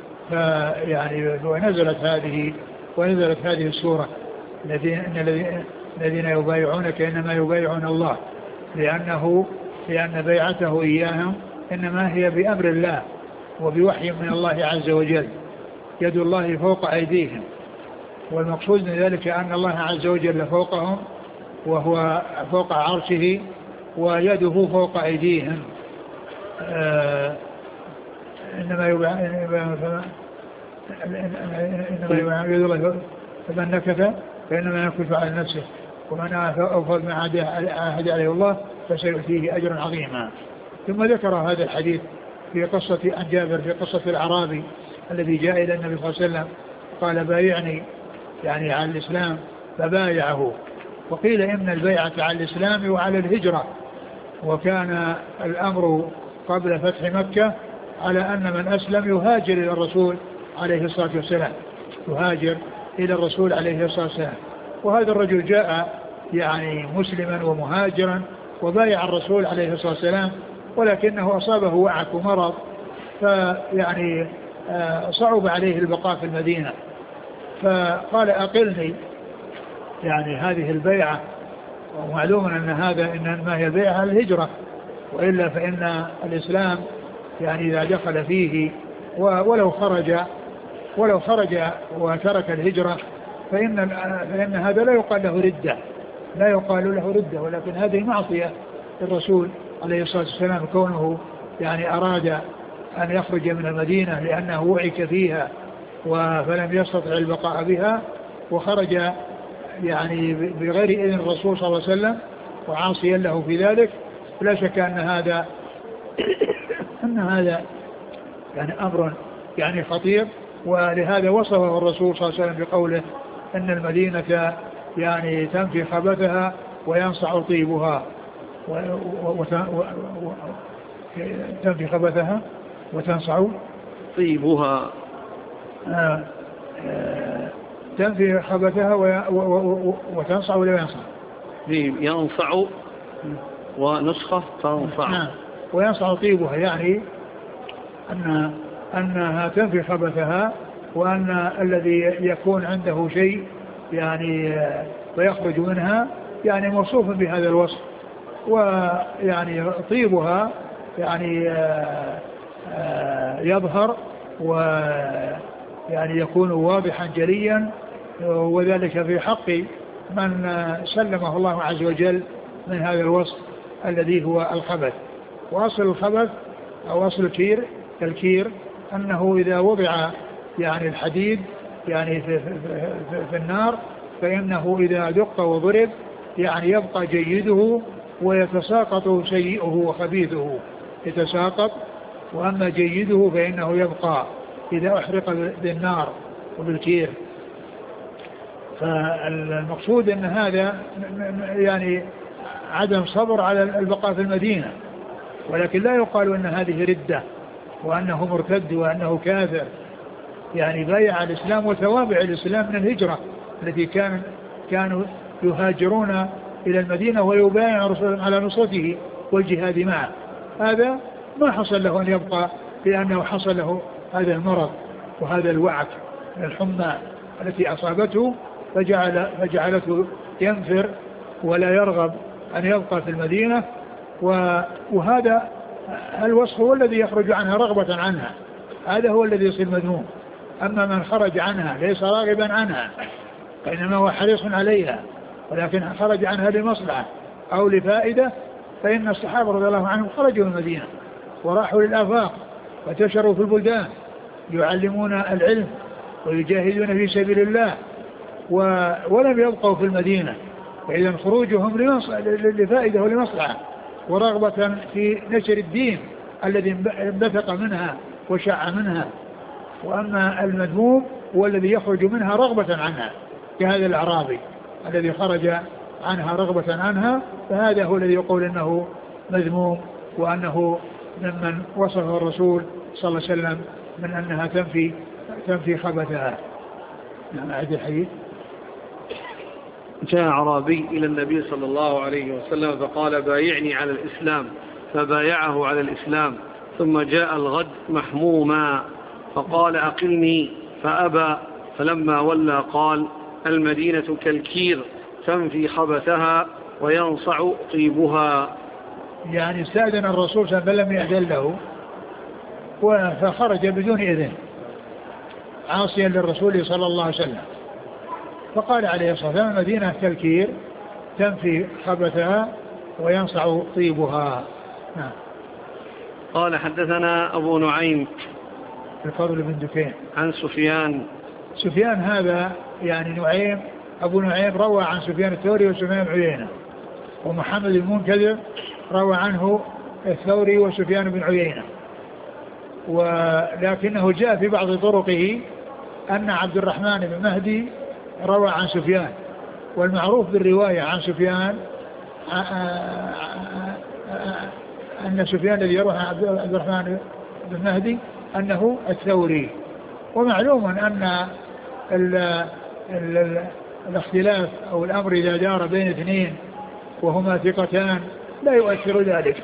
[SPEAKER 2] ونزلت هذه السورة الذين يبايعونك إنما يبايعون الله، لأن بيعته إياهم إنما هي بأمر الله وبوحي من الله عز وجل، يد الله فوق أيديهم، والمقصود من ذلك أن الله عز وجل فوقهم وهو فوق عرشه ويده فوق أيديهم. إنما يد الله، فمن نكث فإنما ينكث على نفسه، ومن أوفى بما عاهد عليه الله فسيؤتيه أجرا عظيما. ثم ذكر هذا الحديث في قصة عن جابر في قصة الأعرابي الذي جاء إلى النبي صلى الله عليه وسلم قال بايعني يعني على الإسلام، فبايعه. وقيل إن البيعة على الإسلام وعلى الهجرة، وكان الأمر قبل فتح مكة على أن من أسلم يهاجر إلى الرسول عليه الصلاة والسلام، يهاجر إلى الرسول عليه الصلاة والسلام. وهذا الرجل جاء يعني مسلما ومهاجرا وبايع الرسول عليه الصلاة والسلام، ولكنه أصابه وعك ومرض، فيعني صعب عليه البقاء في المدينة، فقال أقلني يعني هذه البيعة. ومعلوم أن هذا إنما هي البيعة الهجرة، وإلا فإن الإسلام يعني إذا دخل فيه ولو خرج وترك الهجرة فإن هذا لا يقال له ردة، ولكن هذه معصية للرسول عليه الصلاة والسلام، كونه يعني أراد أن يخرج من المدينة لأنه وعك فيها فلم يستطع البقاء بها، وخرج يعني بغير إذن الرسول صلى الله عليه وسلم وعاصيا له في ذلك. لا شك أن هذا يعني أمر يعني خطير. ولهذا وصفه الرسول صلى الله عليه وسلم بقوله أن المدينة يعني تنفي خبثها وينصع طيبها، تنفي خبثها وتنصع طيبها، تنفي خبثها وتنصع ولا ينصع؟
[SPEAKER 1] ينصع ونسخة تنصع.
[SPEAKER 2] وينصع طيبها يعني أنها تنفي خبثها، وأن الذي يكون عنده شيء يعني ويخرج منها يعني موصوف بهذا الوصف. ويعني طيبها يعني يظهر ويعني يكون واضحا جليا، وذلك في حق من سلمه الله عز وجل من هذا الوصف الذي هو الخبث. وأصل الخبث أو أصل الكير أنه إذا وضع يعني الحديد يعني في النار فإنه إذا دق وضرب يعني يبقى جيده ويتساقط سيئه وخبيثه يتساقط، وأما جيده فإنه يبقى إذا أحرق بالنار وبالكير. فالمقصود أن هذا يعني عدم صبر على البقاء في المدينة، ولكن لا يقال أن هذه ردة وأنه مرتد وأنه كافر. يعني بايع الإسلام وتوابع الإسلام من الهجرة التي كانوا يهاجرون إلى المدينة ويبايع رسولهم على نصرته والجهاد معه. هذا ما حصل له أن يبقى، لأنه حصل له هذا المرض وهذا الوعك من الحمى التي أصابته فجعلته ينفر ولا يرغب أن يبقى في المدينة. وهذا الوصف هو الذي يخرج عنها رغبة عنها، هذا هو الذي يصير مذموم. أما من خرج عنها ليس راغبا عنها فإنما هو حريص عليها، ولكن خرج عنها لمصلحة أو لفائدة، فإن الصحابة رضي الله عنهم خرجوا من المدينة وراحوا للآفاق وانتشروا في البلدان يعلمون العلم ويجاهدون في سبيل الله ولم يبقوا في المدينة. فإذا خروجهم لفائدة ولمصلحة ورغبة في نشر الدين الذي انبثق منها وشع منها. وأما المذموم هو الذي يخرج منها رغبة عنها، كهذا الأعرابي الذي خرج عنها رغبة عنها، فهذا هو الذي يقول إنه مذموم وأنه ممن وصفه الرسول صلى الله عليه وسلم من أنها تنفي خبثها. نعم أعد الحديث.
[SPEAKER 1] جاء أعرابي إلى النبي صلى الله عليه وسلم فقال بايعني على الإسلام، فبايعه على الإسلام، ثم جاء الغد محموما فقال أقلني فأبى، فلما ولى قال المدينة كالكير تنفي خبثها وينصع طيبها.
[SPEAKER 2] يعني استأذن الرسول صلى الله عليه وسلم فلم يأذن له فخرج بدون إذن عاصيا للرسول صلى الله عليه وسلم، فقال عليه الصلاة والسلام المدينة كالكير تنفي خبثها وينصع طيبها. نعم.
[SPEAKER 1] قال حدثنا أبو نعيم
[SPEAKER 2] الفضل بن دكين
[SPEAKER 1] عن
[SPEAKER 2] سفيان هذا يعني نعيم أبو نعيم روى عن سفيان الثوري وسفيان بن عيينة، ومحمد المنكدر روى عنه الثوري وسفيان بن عيينة، ولكنه جاء في بعض طرقه أن عبد الرحمن بن مهدي روى عن سفيان، والمعروف بالرواية عن سفيان أن سفيان الذي يروى عن عبد الرحمن بن مهدي أنه الثوري. ومعلوم أن الاختلاف أو الأمر إذا دار بين اثنين وهما ثقتان لا يؤثر ذلك،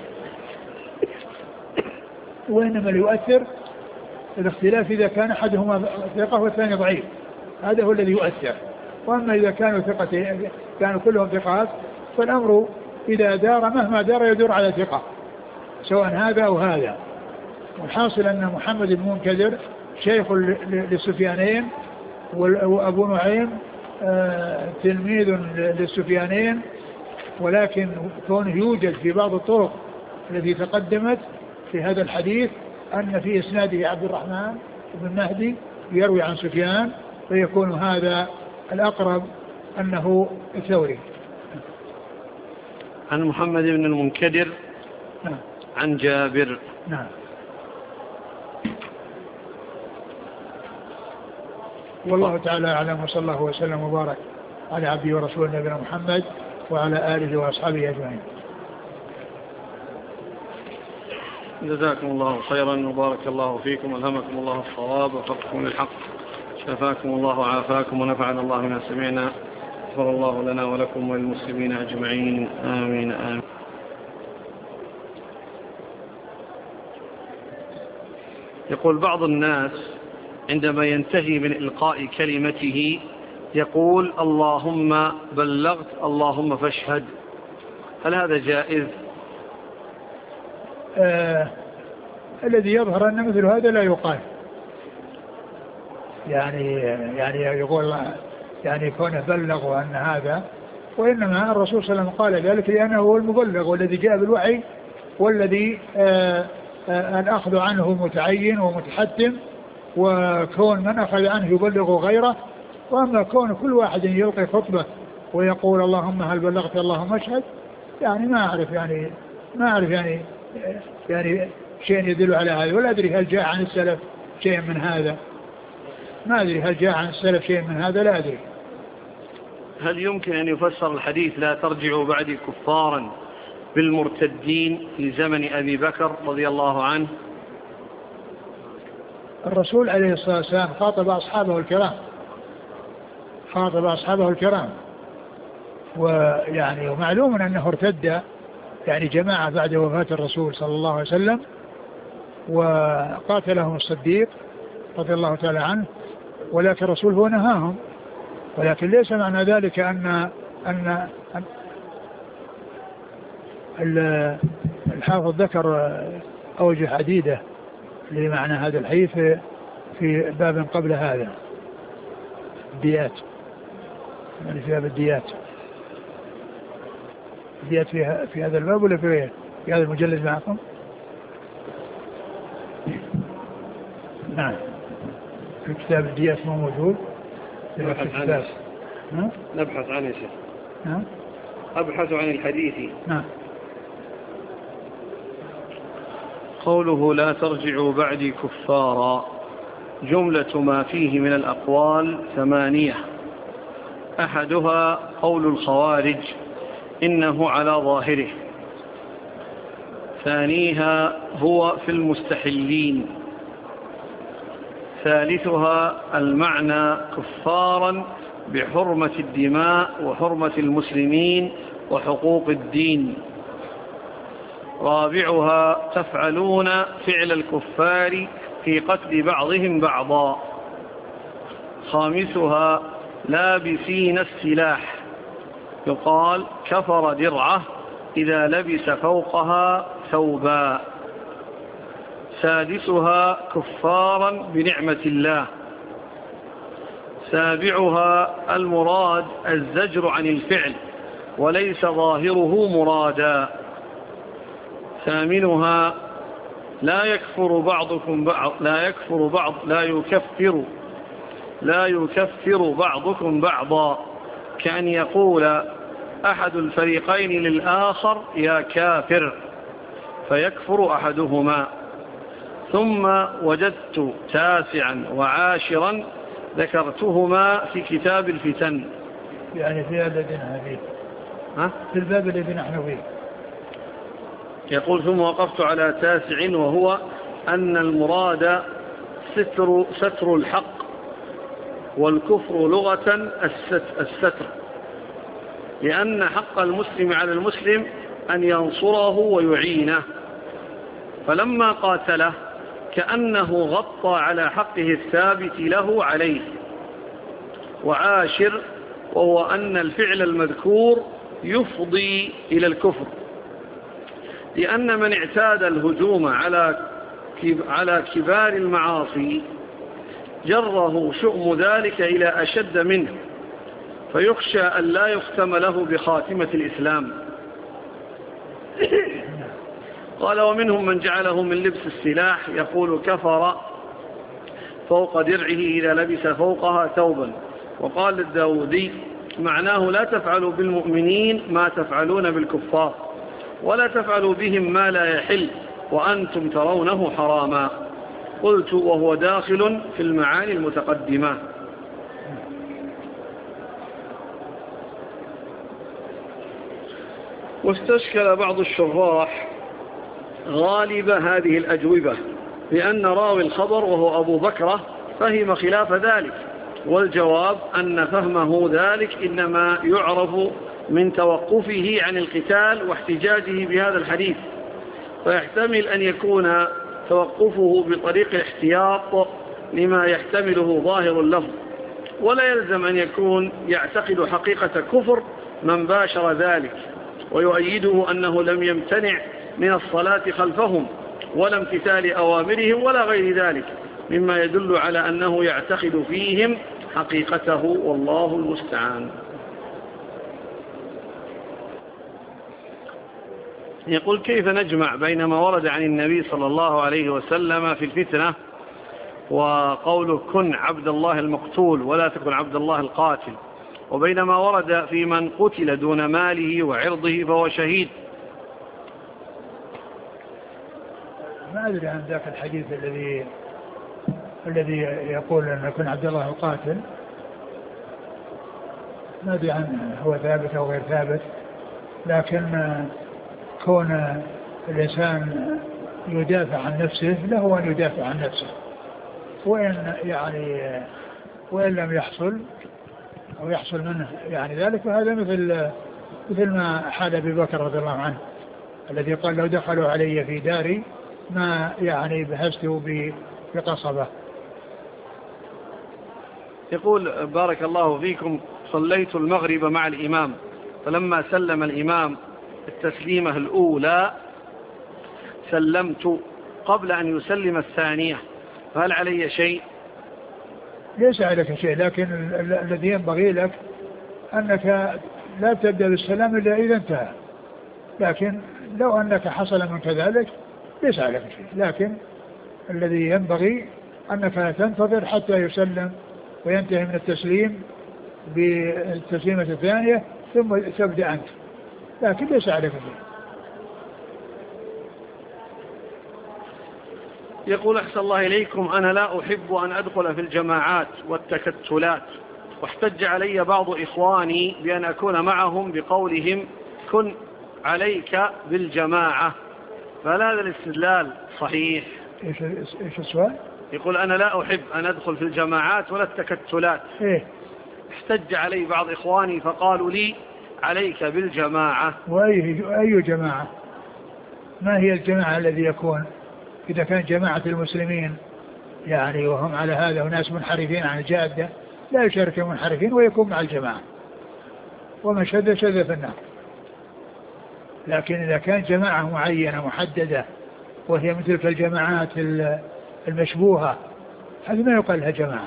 [SPEAKER 2] وإنما يؤثر الاختلاف إذا كان أحدهما ثقة والثاني ضعيف، هذا هو الذي يؤثر. وأما إذا كانوا كلهم ثقات فالأمر إذا دار مهما دار يدور على ثقة سواء هذا أو هذا. والحاصل أن محمد بن منكدر شيخ للسفيانين، وأبو نعيم تلميذ للسفيانين، ولكن كونه يوجد في بعض الطرق التي تقدمت في هذا الحديث أن في إسناده عبد الرحمن بن مهدي يروي عن سفيان، فيكون هذا الأقرب أنه الثوري.
[SPEAKER 1] عن محمد بن المنكدر عن جابر.
[SPEAKER 2] نعم. والله تعالى أعلم، وصلى الله وسلم وبارك على عبده ورسوله نبينا محمد وعلى آله وأصحابه أجمعين.
[SPEAKER 1] جزاكم الله خيرا وبارك الله فيكم، ألهمكم الله الصواب ووفقكم للحق، شفاكم الله وعافاكم ونفعنا الله ما سمعنا، غفر الله لنا ولكم وللمسلمين أجمعين، آمين آمين. يقول بعض الناس عندما ينتهي من إلقاء كلمته يقول اللهم بلغت اللهم فاشهد، هل هذا جائز؟
[SPEAKER 2] الذي يظهر أن مثل هذا لا يقال، يعني يقول يعني كونه بلغ وأن هذا، وإنما الرسول صلى الله عليه وسلم قال ذلك لأنه هو المبلغ والذي جاء بالوحي، والذي الأخذ عنه متعين ومتحتم، وكون من أخذ عنه يبلغ غيره. وأما كون كل واحد يلقي خطبة ويقول اللهم هل بلغت اللهم اشهد، يعني ما أعرف يعني شيء يدل على هذا، ولا أدري هل جاء عن السلف شيء من هذا، ما أدري هل جاء عن السلف شيء من هذا، لا أدري.
[SPEAKER 1] هل يمكن أن يفسر الحديث لا ترجعوا بعدي كفارا بالمرتدين في زمن أبي بكر رضي الله عنه؟
[SPEAKER 2] الرسول عليه الصلاة والسلام خاطب أصحابه الكرام، ويعني ومعلوم أنه ارتد يعني جماعة بعد وفاة الرسول صلى الله عليه وسلم، وقاتلهم الصديق رضي الله تعالى عنه، ولكن الرسول هو نهاهم، ولكن ليس معنى ذلك أن الحافظ ذكر أوجه عديدة لمعنى هذا الحديث في باب قبل هذا، الديات، يعني في باب الديات في هذا الباب ولا في هذا المجلد معكم؟ نعم، في كتاب الديات ما موجود.
[SPEAKER 1] نبحث عنه يا شيخ. أبحث عن الحديث.
[SPEAKER 2] نعم.
[SPEAKER 1] قوله لا ترجعوا بعدي كفارا، جملة ما فيه من الأقوال 8. أحدها قول الخوارج إنه على ظاهره، ثانيها هو في المستحلين. ثالثها المعنى كفارا بحرمة الدماء وحرمة المسلمين وحقوق الدين. رابعها تفعلون فعل الكفار في قتل بعضهم بعضا. خامسها لابسين السلاح، يقال كفر درعه إذا لبس فوقها ثوبا. سادسها كفارا بنعمة الله. سابعها المراد الزجر عن الفعل وليس ظاهره مرادا. ثامنها لا يكفر بعضكم بعضا، كأن يقول أحد الفريقين للآخر يا كافر فيكفر أحدهما. ثم وجدت 9 و10 ذكرتهما في كتاب الفتن،
[SPEAKER 2] يعني في هذا في الباب الذي نحن فيه.
[SPEAKER 1] يقول ثم وقفت على 9 وهو أن المراد ستر الحق، والكفر لغة الستر، لأن حق المسلم على المسلم أن ينصره ويعينه، فلما قاتله كأنه غطى على حقه الثابت له عليه. وعاشر وهو أن الفعل المذكور يفضي إلى الكفر، لأن من اعتاد الهجوم على كبار المعاصي جره شؤم ذلك إلى أشد منه، فيخشى أن لا يختم له بخاتمة الإسلام. قال ومنهم من جعله من لبس السلاح يقول كفر فوق درعه إذا لبس فوقها ثوبا. وقال الداودي معناه لا تفعلوا بالمؤمنين ما تفعلون بالكفار، ولا تفعلوا بهم ما لا يحل وأنتم ترونه حراما. قلت وهو داخل في المعاني المتقدمة. واستشكل بعض الشراح غالب هذه الأجوبة لأن راوي الخبر وهو أبو بكرة فهم خلاف ذلك، والجواب أن فهمه ذلك إنما يعرف من توقفه عن القتال واحتجاجه بهذا الحديث، فيحتمل أن يكون توقفه بطريق الاحتياط لما يحتمله ظاهر اللفظ، ولا يلزم أن يكون يعتقد حقيقة كفر من باشر ذلك، ويؤيده أنه لم يمتنع من الصلاة خلفهم ولا امتثال أوامرهم ولا غير ذلك مما يدل على أنه يعتقد فيهم حقيقته، والله المستعان. يقول كيف نجمع بين ما ورد عن النبي صلى الله عليه وسلم في الفتنة وقوله كن عبد الله المقتول ولا تكن عبد الله القاتل، وبين ما ورد في من قتل دون ماله وعرضه فهو شهيد؟
[SPEAKER 2] ما أدري عن ذاك الحديث الذي يقول أن كن عبد الله القاتل، ما أدري عنه هو ثابت أو غير ثابت، لكن كون الإنسان يدافع عن نفسه له أن يدافع عن نفسه، وإن لم يحصل أو يحصل منه ذلك، فهذا مثل ما حال أبي بكر رضي الله عنه الذي قال لو دخلوا علي في داري ما بهسته بقصبة.
[SPEAKER 1] يقول بارك الله فيكم صليت المغرب مع الإمام، فلما سلم الإمام التسليمة الأولى سلمت قبل أن يسلم الثانية، فهل علي شيء؟
[SPEAKER 2] ليس عليك شيء، لكن الذي ينبغي لك أنك لا تبدأ بالسلام إلا إذا انتهى، لكن لو أنك حصل منك ذلك ليس عليك شيء، لكن الذي ينبغي أنك تنتظر حتى يسلم وينتهي من التسليم بالتسليمة الثانية ثم تبدأ أنت، لكن ليس عليك شيء.
[SPEAKER 1] يقول أحسن الله إليكم أنا لا أحب أن أدخل في الجماعات والتكتلات، واحتج علي بعض إخواني بأن أكون معهم بقولهم كن عليك بالجماعة، فهل هذا الاستدلال صحيح؟
[SPEAKER 2] إيش السؤال؟
[SPEAKER 1] يقول أنا لا أحب أن أدخل في الجماعات ولا التكتلات.
[SPEAKER 2] إيه؟
[SPEAKER 1] احتج علي بعض إخواني فقالوا لي عليك بالجماعة.
[SPEAKER 2] وأي جماعة؟ ما هي الجماعة الذي يكون إذا كان جماعة المسلمين يعني وهم على هذا وناس منحرفين عن الجادة لا يشارك المنحرفين ويكون مع الجماعة، ومن شذ شذ في النار. لكن إذا كان جماعة معينة محددة وهي مثل الجماعات المشبوهة هذه ما يقال لها جماعة.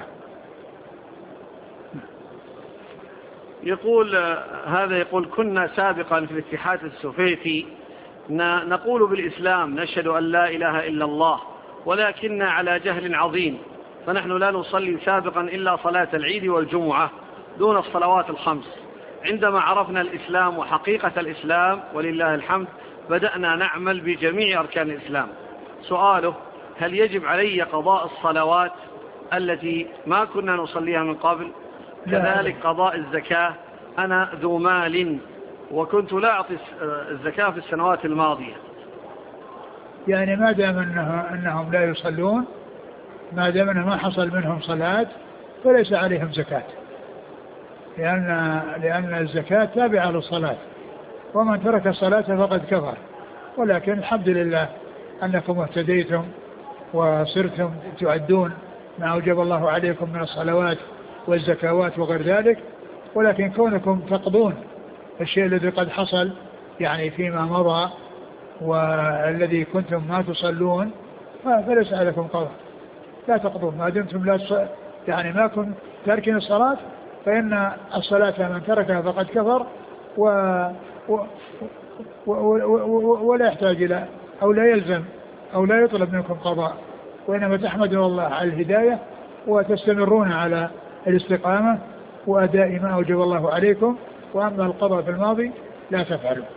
[SPEAKER 1] يقول هذا يقول كنا سابقا في الاتحاد السوفيتي نقول بالإسلام نشهد أن لا إله إلا الله، ولكننا على جهل عظيم، فنحن لا نصلي سابقا إلا صلاة العيد والجمعة دون الصلوات الخمس. عندما عرفنا الإسلام وحقيقة الإسلام ولله الحمد بدأنا نعمل بجميع أركان الإسلام. سؤاله هل يجب علي قضاء الصلوات التي ما كنا نصليها من قبل؟ كذلك قضاء الزكاة، أنا ذو مال وكنت لا أعطي الزكاة في السنوات الماضية.
[SPEAKER 2] يعني ما دام أنهم لا يصلون، ما دام أنه ما حصل منهم صلاة فليس عليهم زكاة، لأن الزكاة تابعة للصلاة، ومن ترك الصلاة فقد كفر. ولكن الحمد لله أنكم اهتديتم وصرتم تؤدون ما أوجب الله عليكم من الصلوات والزكوات وغير ذلك، ولكن كونكم تقضون الشيء الذي قد حصل يعني فيما مضى والذي كنتم ما تصلون فليس عليكم قضاء، لا تقضون ما دمتم لا يعني ما كنتم تاركين الصلاة، فإن الصلاة من تركها فقد كفر ولا يحتاج إلى أو لا يلزم أو لا يطلب منكم قضاء، وإنما تحمدوا الله على الهداية وتستمرون على الاستقامة وأداء ما أوجب الله عليكم، وأما القضاء في الماضي لا تفعلوا.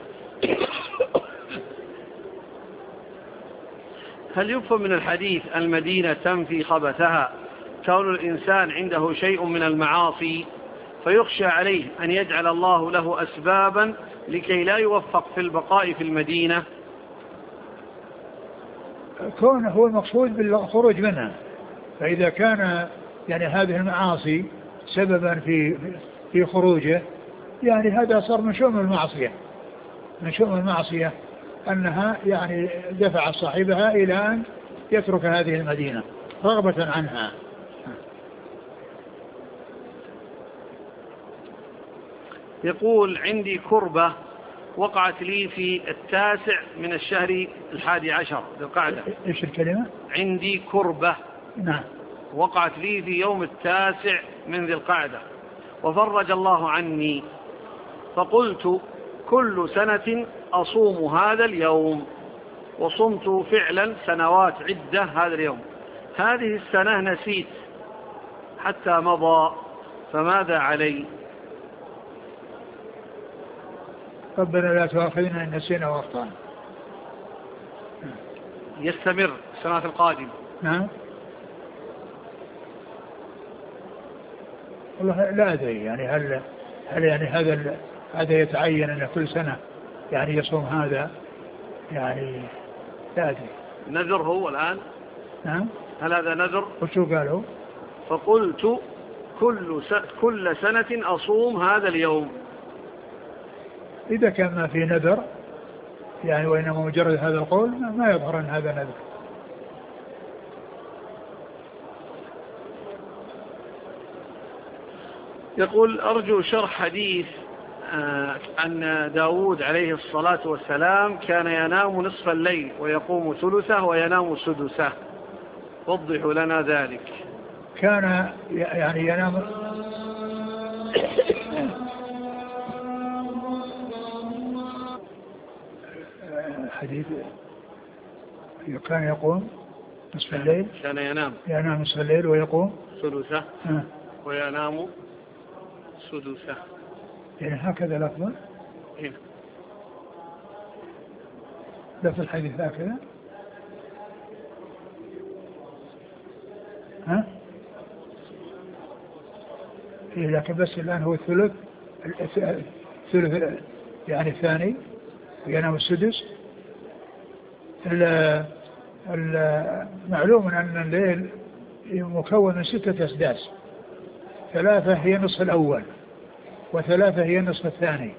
[SPEAKER 1] هل يفهم من الحديث المدينة تنفي خبثها كون الإنسان عنده شيء من المعاصي فيخشى عليه أن يجعل الله له أسبابا لكي لا يوفق في البقاء في المدينة؟
[SPEAKER 2] كونه هو المقصود بالخروج منها، فإذا كان يعني هذه المعاصي سببا في خروجه يعني هذا صار من شؤم المعصية، من شؤم المعصية أنها يعني دفع صاحبها إلى أن يترك هذه المدينة رغبة عنها.
[SPEAKER 1] يقول عندي كربة وقعت لي في 9 من الشهر 11 ذي القعدة.
[SPEAKER 2] إيش الكلمة؟
[SPEAKER 1] عندي كربة.
[SPEAKER 2] نعم.
[SPEAKER 1] وقعت لي في يوم 9 من ذي القعدة وفرج الله عني، فقلت كل سنة أصوم هذا اليوم، وصمت فعلا سنوات عدة هذا اليوم. هذه السنة نسيت حتى مضى، فماذا علي؟
[SPEAKER 2] ربنا لا تؤاخذنا إن نسينا وأخطأنا.
[SPEAKER 1] يستمر السنة القادمة.
[SPEAKER 2] نعم. والله لا أدري يعني هل يعني هذا يتعين أن كل سنة يعني يصوم هذا، يعني لا أدري.
[SPEAKER 1] نذر هو الآن؟
[SPEAKER 2] نعم.
[SPEAKER 1] هل هذا نذر؟
[SPEAKER 2] وشو قالوا؟
[SPEAKER 1] فقلت كل سنة أصوم هذا اليوم.
[SPEAKER 2] إذا كان ما في نذر يعني وإنما مجرد هذا القول ما يظهر أن هذا نذر.
[SPEAKER 1] يقول أرجو شرح حديث أن داود عليه الصلاة والسلام كان ينام نصف الليل ويقوم ثلثه وينام سدسه، وضحوا لنا ذلك.
[SPEAKER 2] كان يعني ينام حديث كان يقوم نصف الليل،
[SPEAKER 1] كان
[SPEAKER 2] ينام نصف الليل ويقوم
[SPEAKER 1] ثلثه وينام سدسه،
[SPEAKER 2] يعني هكذا لفظ.
[SPEAKER 1] إيه؟
[SPEAKER 2] لفظ الحديث هكذا. إيه لكن بس الآن هو الثلث يعني الثاني وينام السدس. معلوم أن الليل مكون من 6 أسداس، 3 هي نصف الأول و3 هي النصف الثاني.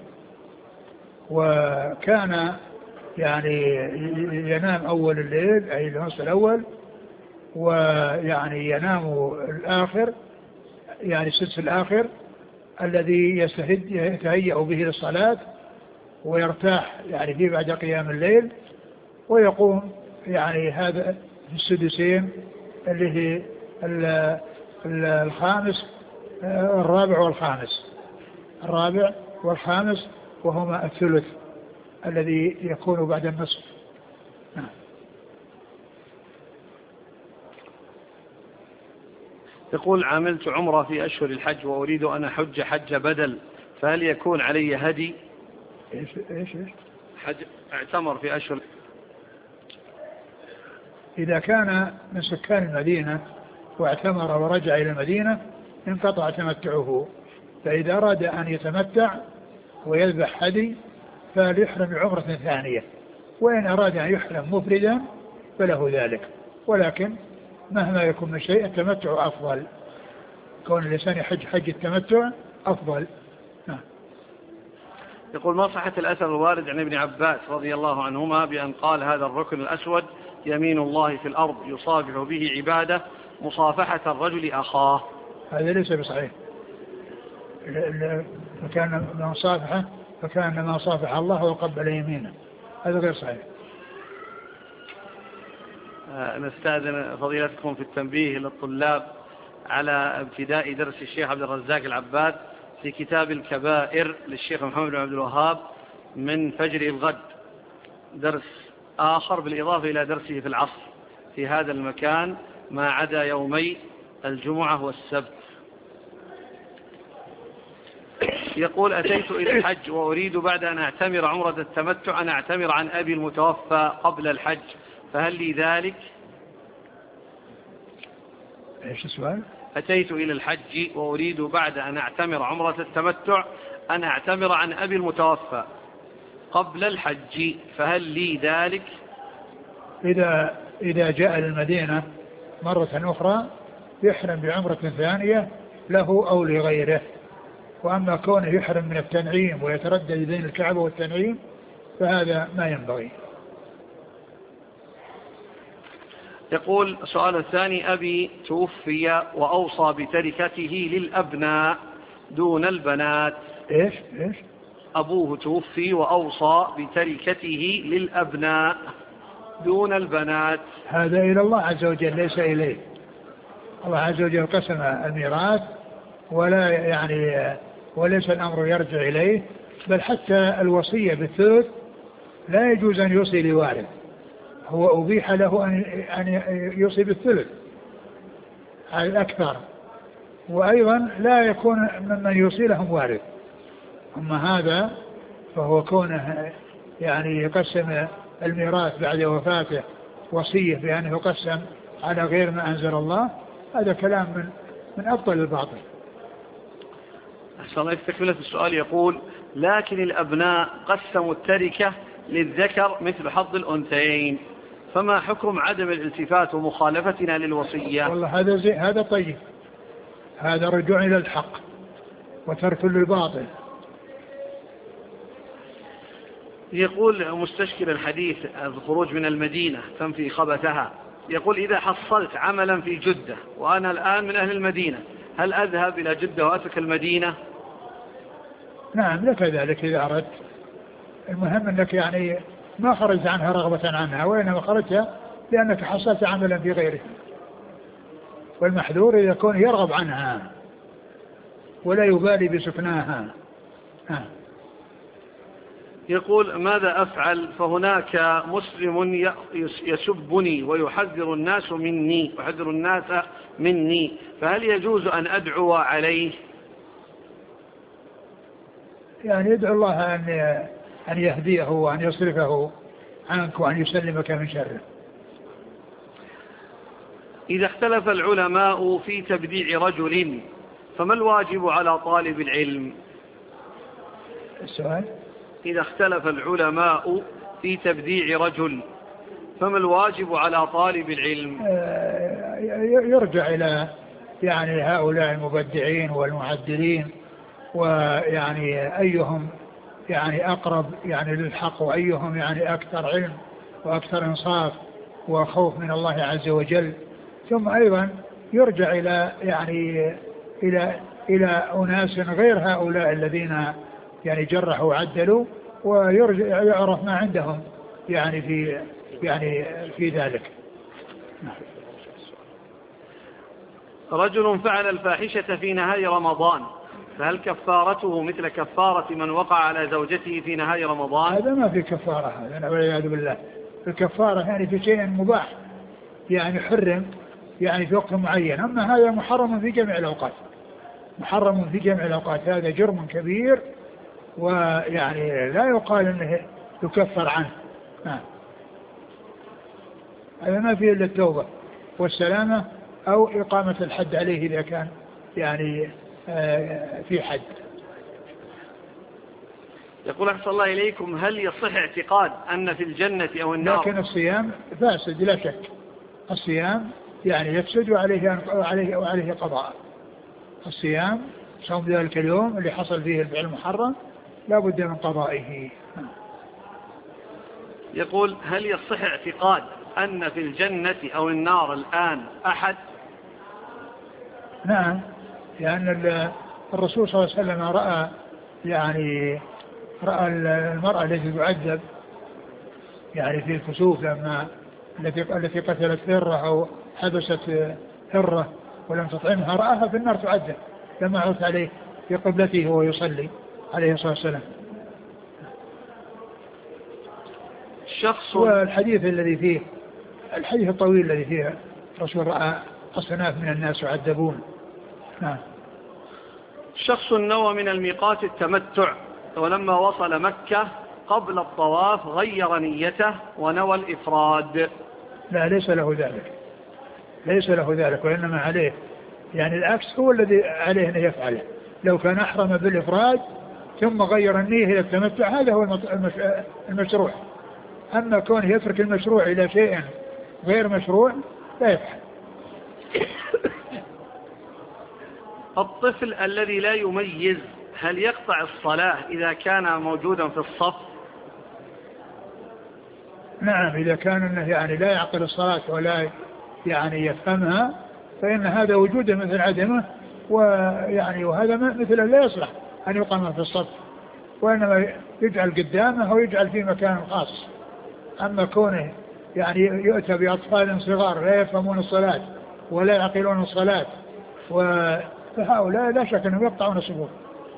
[SPEAKER 2] وكان يعني ينام أول الليل أي النصف الأول، ويعني ينام الآخر يعني السدس الآخر الذي يتهيأ به للصلاة ويرتاح يعني فيه بعد قيام الليل، ويقوم يعني هذا في السدسين اللي هي الخامس الرابع والخامس وهما الثلث الذي يكون بعد النصف.
[SPEAKER 1] يقول: عملت عمرة في أشهر الحج وأريد أن أحج حج بدل، فهل يكون علي هدي؟
[SPEAKER 2] إيش
[SPEAKER 1] حج اعتمر في أشهر.
[SPEAKER 2] إذا كان من سكان المدينة واعتمر ورجع إلى المدينة انقطع تمتعه، فإذا أراد أن يتمتع ويذبح هدي فليحرم عمرة ثانية، وإن أراد أن يحرم مفردا فله ذلك. ولكن مهما يكون من شيء التمتع أفضل، كون الإنسان يحج حج التمتع أفضل.
[SPEAKER 1] يقول: ما صحة الأثر الوارد عن ابن عباس رضي الله عنهما بأن قال هذا الركن الأسود يمين الله في الأرض يصافح به عباده مصافحة الرجل أخاه؟
[SPEAKER 2] هذا ليس بصحيح. فكان من صافحه فكان ما صافح الله وقبل يمينه، هذا غير صحيح.
[SPEAKER 1] نستأذن فضيلتكم في التنبيه للطلاب على ابتداء درس الشيخ عبد الرزاق العباد في كتاب الكبائر للشيخ محمد بن عبد الوهاب من فجر الغد، درس آخر بالإضافة إلى درسه في العصر في هذا المكان ما عدا يومي الجمعة والسبت. يقول: أتيت إلى الحج وأريد بعد أن أعتمر عمرة التمتع أن أعتمر عن أبي المتوفى قبل الحج، فهل لي ذلك؟
[SPEAKER 2] إيش السؤال؟
[SPEAKER 1] أتيت إلى الحج وأريد بعد أن أعتمر عمرة التمتع أن أعتمر عن أبي المتوفى قبل الحج، فهل لي ذلك؟
[SPEAKER 2] إذا جاء للمدينة مرة أخرى يحرم بعمرة ثانية له أو لغيره. وأما كونه يحرم من التنعيم ويتردد بين الكعبة والتنعيم فهذا ما ينبغي.
[SPEAKER 1] يقول السؤال الثاني: أبي توفي وأوصى بتركته للأبناء دون البنات.
[SPEAKER 2] إيش؟
[SPEAKER 1] أبوه توفي وأوصى بتركته للأبناء دون البنات.
[SPEAKER 2] هذا إلى الله عز وجل ليس إليه. الله عز وجل قسم الميراث ولا يعني وليس الأمر يرجع إليه، بل حتى الوصية بالثلث لا يجوز أن يوصي لوارث، هو أبيح له أن يوصي بالثلث على الأكثر، وأيضا لا يكون ممن يوصي لهم وارث. أما هذا فهو كونه يعني يقسم الميراث بعد وفاته وصية بأنه يقسم على غير ما أنزل الله، هذا كلام من أبطل الباطل.
[SPEAKER 1] أحسن الله. تكملة السؤال يقول: لكن الأبناء قسموا التركة للذكر مثل حظ الأنثيين، فما حكم عدم الالتفات ومخالفتنا للوصية؟
[SPEAKER 2] والله هذا طيب، هذا رجوع إلى الحق وترك للباطل.
[SPEAKER 1] يقول مستشكل الحديث الخروج من المدينة تنفي خبثها، يقول: إذا حصلت عملا في جدة وأنا الآن من أهل المدينة هل أذهب إلى جدة وأترك المدينة؟
[SPEAKER 2] نعم لك ذلك إذا أردت، المهم أنك يعني ما خرجت عنها رغبة عنها، وإنما خرجت لأنك حصلت عملا في غيرها، والمحذور إذا كون يرغب عنها ولا يبالي بسكناها.
[SPEAKER 1] يقول: ماذا أفعل فهناك مسلم يسبني ويحذر الناس مني فهل يجوز أن أدعو عليه؟
[SPEAKER 2] يعني يدعو الله أن يهديه وأن يصرفه عنك وأن يسلمك من شره.
[SPEAKER 1] إذا اختلف العلماء في تبديع رجل فما الواجب على طالب العلم؟
[SPEAKER 2] السؤال:
[SPEAKER 1] إذا اختلف العلماء في تبديع رجل فما الواجب على طالب العلم؟
[SPEAKER 2] يرجع إلى يعني هؤلاء المبدعين والمعدلين، ويعني أيهم يعني أقرب يعني للحق، وأيهم يعني أكثر علم وأكثر إنصاف وخوف من الله عز وجل. ثم أيضا يرجع إلى يعني إلى أناس غير هؤلاء الذين يعني جرحوا وعدلوا، ويرجع يعرف ما عندهم يعني في ذلك.
[SPEAKER 1] رجل فعل الفاحشة في نهار رمضان، فهل كفارته مثل كفارة من وقع على زوجته في نهار رمضان؟
[SPEAKER 2] هذا ما في كفارة، هذا والعياذ بالله. الكفارة يعني في شيء مباح يعني حرم يعني في وقت معين، أما هذا محرم في جميع الأوقات، محرم في جميع الأوقات، هذا جرم كبير ويعني لا يقال أنه يكفر عنه. هذا ما فيه إلا التوبة والسلامة أو إقامة الحد عليه إذا كان يعني في حد.
[SPEAKER 1] يقول أحسن الله إليكم، هل يصح اعتقاد أن في الجنة أو النار؟
[SPEAKER 2] لكن الصيام فاسد لا شك، الصيام يعني يفسد وعليه قضاء. الصيام صوم ذلك اليوم اللي حصل فيه الفعل المحرم لا بد من قضائه.
[SPEAKER 1] يقول هل يصح اعتقاد أن في الجنة أو النار الآن أحد؟
[SPEAKER 2] نعم، لأن الرسول صلى الله عليه وسلم رأى المرأة التي تعذب يعني في الكسوف، لما التي قتلت هرة أو حبست هرة ولم تطعمها، رآها في النار تعذب لما عرض عليه في قبلته وهو يصلي عليه الصلاة والسلام. والحديث الذي فيه الحديث الطويل الذي فيه الرسول رأى أصناف من الناس يعذبون. نعم.
[SPEAKER 1] شخص نوى من الميقات التمتع، ولما وصل مكة قبل الطواف غير نيته ونوى الإفراد.
[SPEAKER 2] لا، ليس له ذلك، ليس له ذلك، وإنما عليه يعني العكس هو الذي عليه أن يفعله. لو كان أحرم بالإفراد ثم غير النية إلى التمتع هذا هو المشروع. أما كونه يترك المشروع إلى شيء غير مشروع لا يفعل.
[SPEAKER 1] الطفل الذي لا يميز هل يقطع الصلاة إذا كان موجودا في الصف؟
[SPEAKER 2] نعم، إذا كان أنه يعني لا يعقل الصلاة ولا يعني يفهمها فإن هذا وجوده مثل عدمه، ويعني وهذا مثله لا يصلح أن يقام في الصف، وإنما يجعل قدامه أو يجعل في مكان خاص. أما كونه يعني يؤتى بأطفال صغار لا يفهمون الصلاة ولا يعقلون الصلاة فهؤلاء لا شك أنهم يقطعون الصفوف.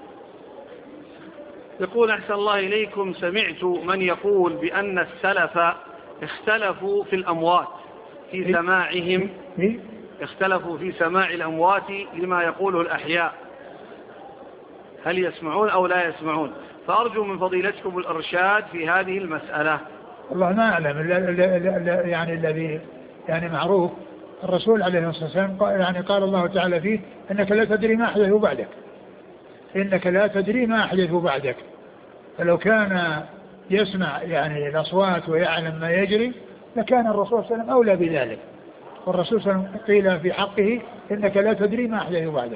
[SPEAKER 1] يقول أحسن الله إليكم، سمعت من يقول بأن السلف اختلفوا في الأموات في سماعهم، اختلفوا في سماع الأموات لما يقوله الأحياء، هل يسمعون أو لا يسمعون؟ فأرجو من فضيلتكم الإرشاد في هذه المسألة.
[SPEAKER 2] والله ما أعلم، يعني الذي يعني معروف الرسول عليه الصلاة والسلام يعني قال الله تعالى فيه إنك لا تدري ما أحدث بعدك، إنك لا تدري ما أحدث بعدك. فلو كان يسمع يعني الأصوات ويعلم ما يجري لكان الرسول صلى الله عليه وسلم أولى بذلك. والرسول صلى الله عليه وسلم قيل في حقه إنك لا تدري ما أحدث بعدك.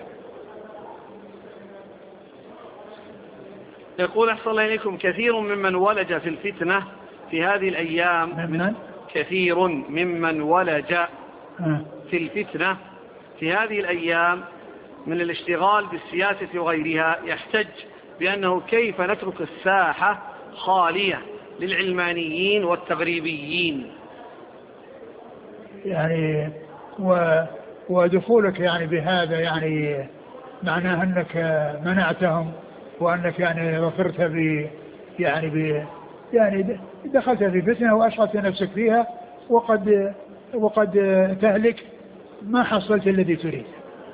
[SPEAKER 1] يقول أحسن الله إليكم، كثير ممن ولج في الفتنة في هذه الأيام كثير ممن ولج في الفتنة في هذه الأيام من الاشتغال بالسياسة وغيرها يحتج بأنه كيف نترك الساحة خالية للعلمانيين والتغريبيين.
[SPEAKER 2] يعني ودخولك يعني بهذا يعني معناه أنك منعتهم، وأنك يعني ظفرت يعني دخلت في فتنة وأشغلت نفسك فيها، وقد تهلك ما حصلت الذي تريد.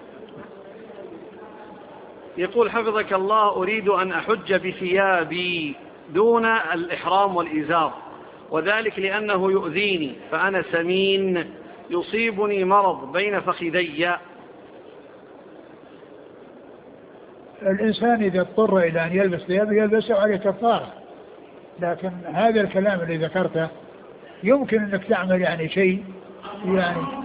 [SPEAKER 1] يقول حفظك الله، أريد أن أحج بثيابي دون الإحرام والإزار، وذلك لأنه يؤذيني، فأنا سمين يصيبني مرض بين فخذي.
[SPEAKER 2] الإنسان إذا اضطر إلى أن يلبس ثيابه يلبسه عليه كفارة، لكن هذا الكلام الذي ذكرته يمكن أنك تعمل يعني شيء يعني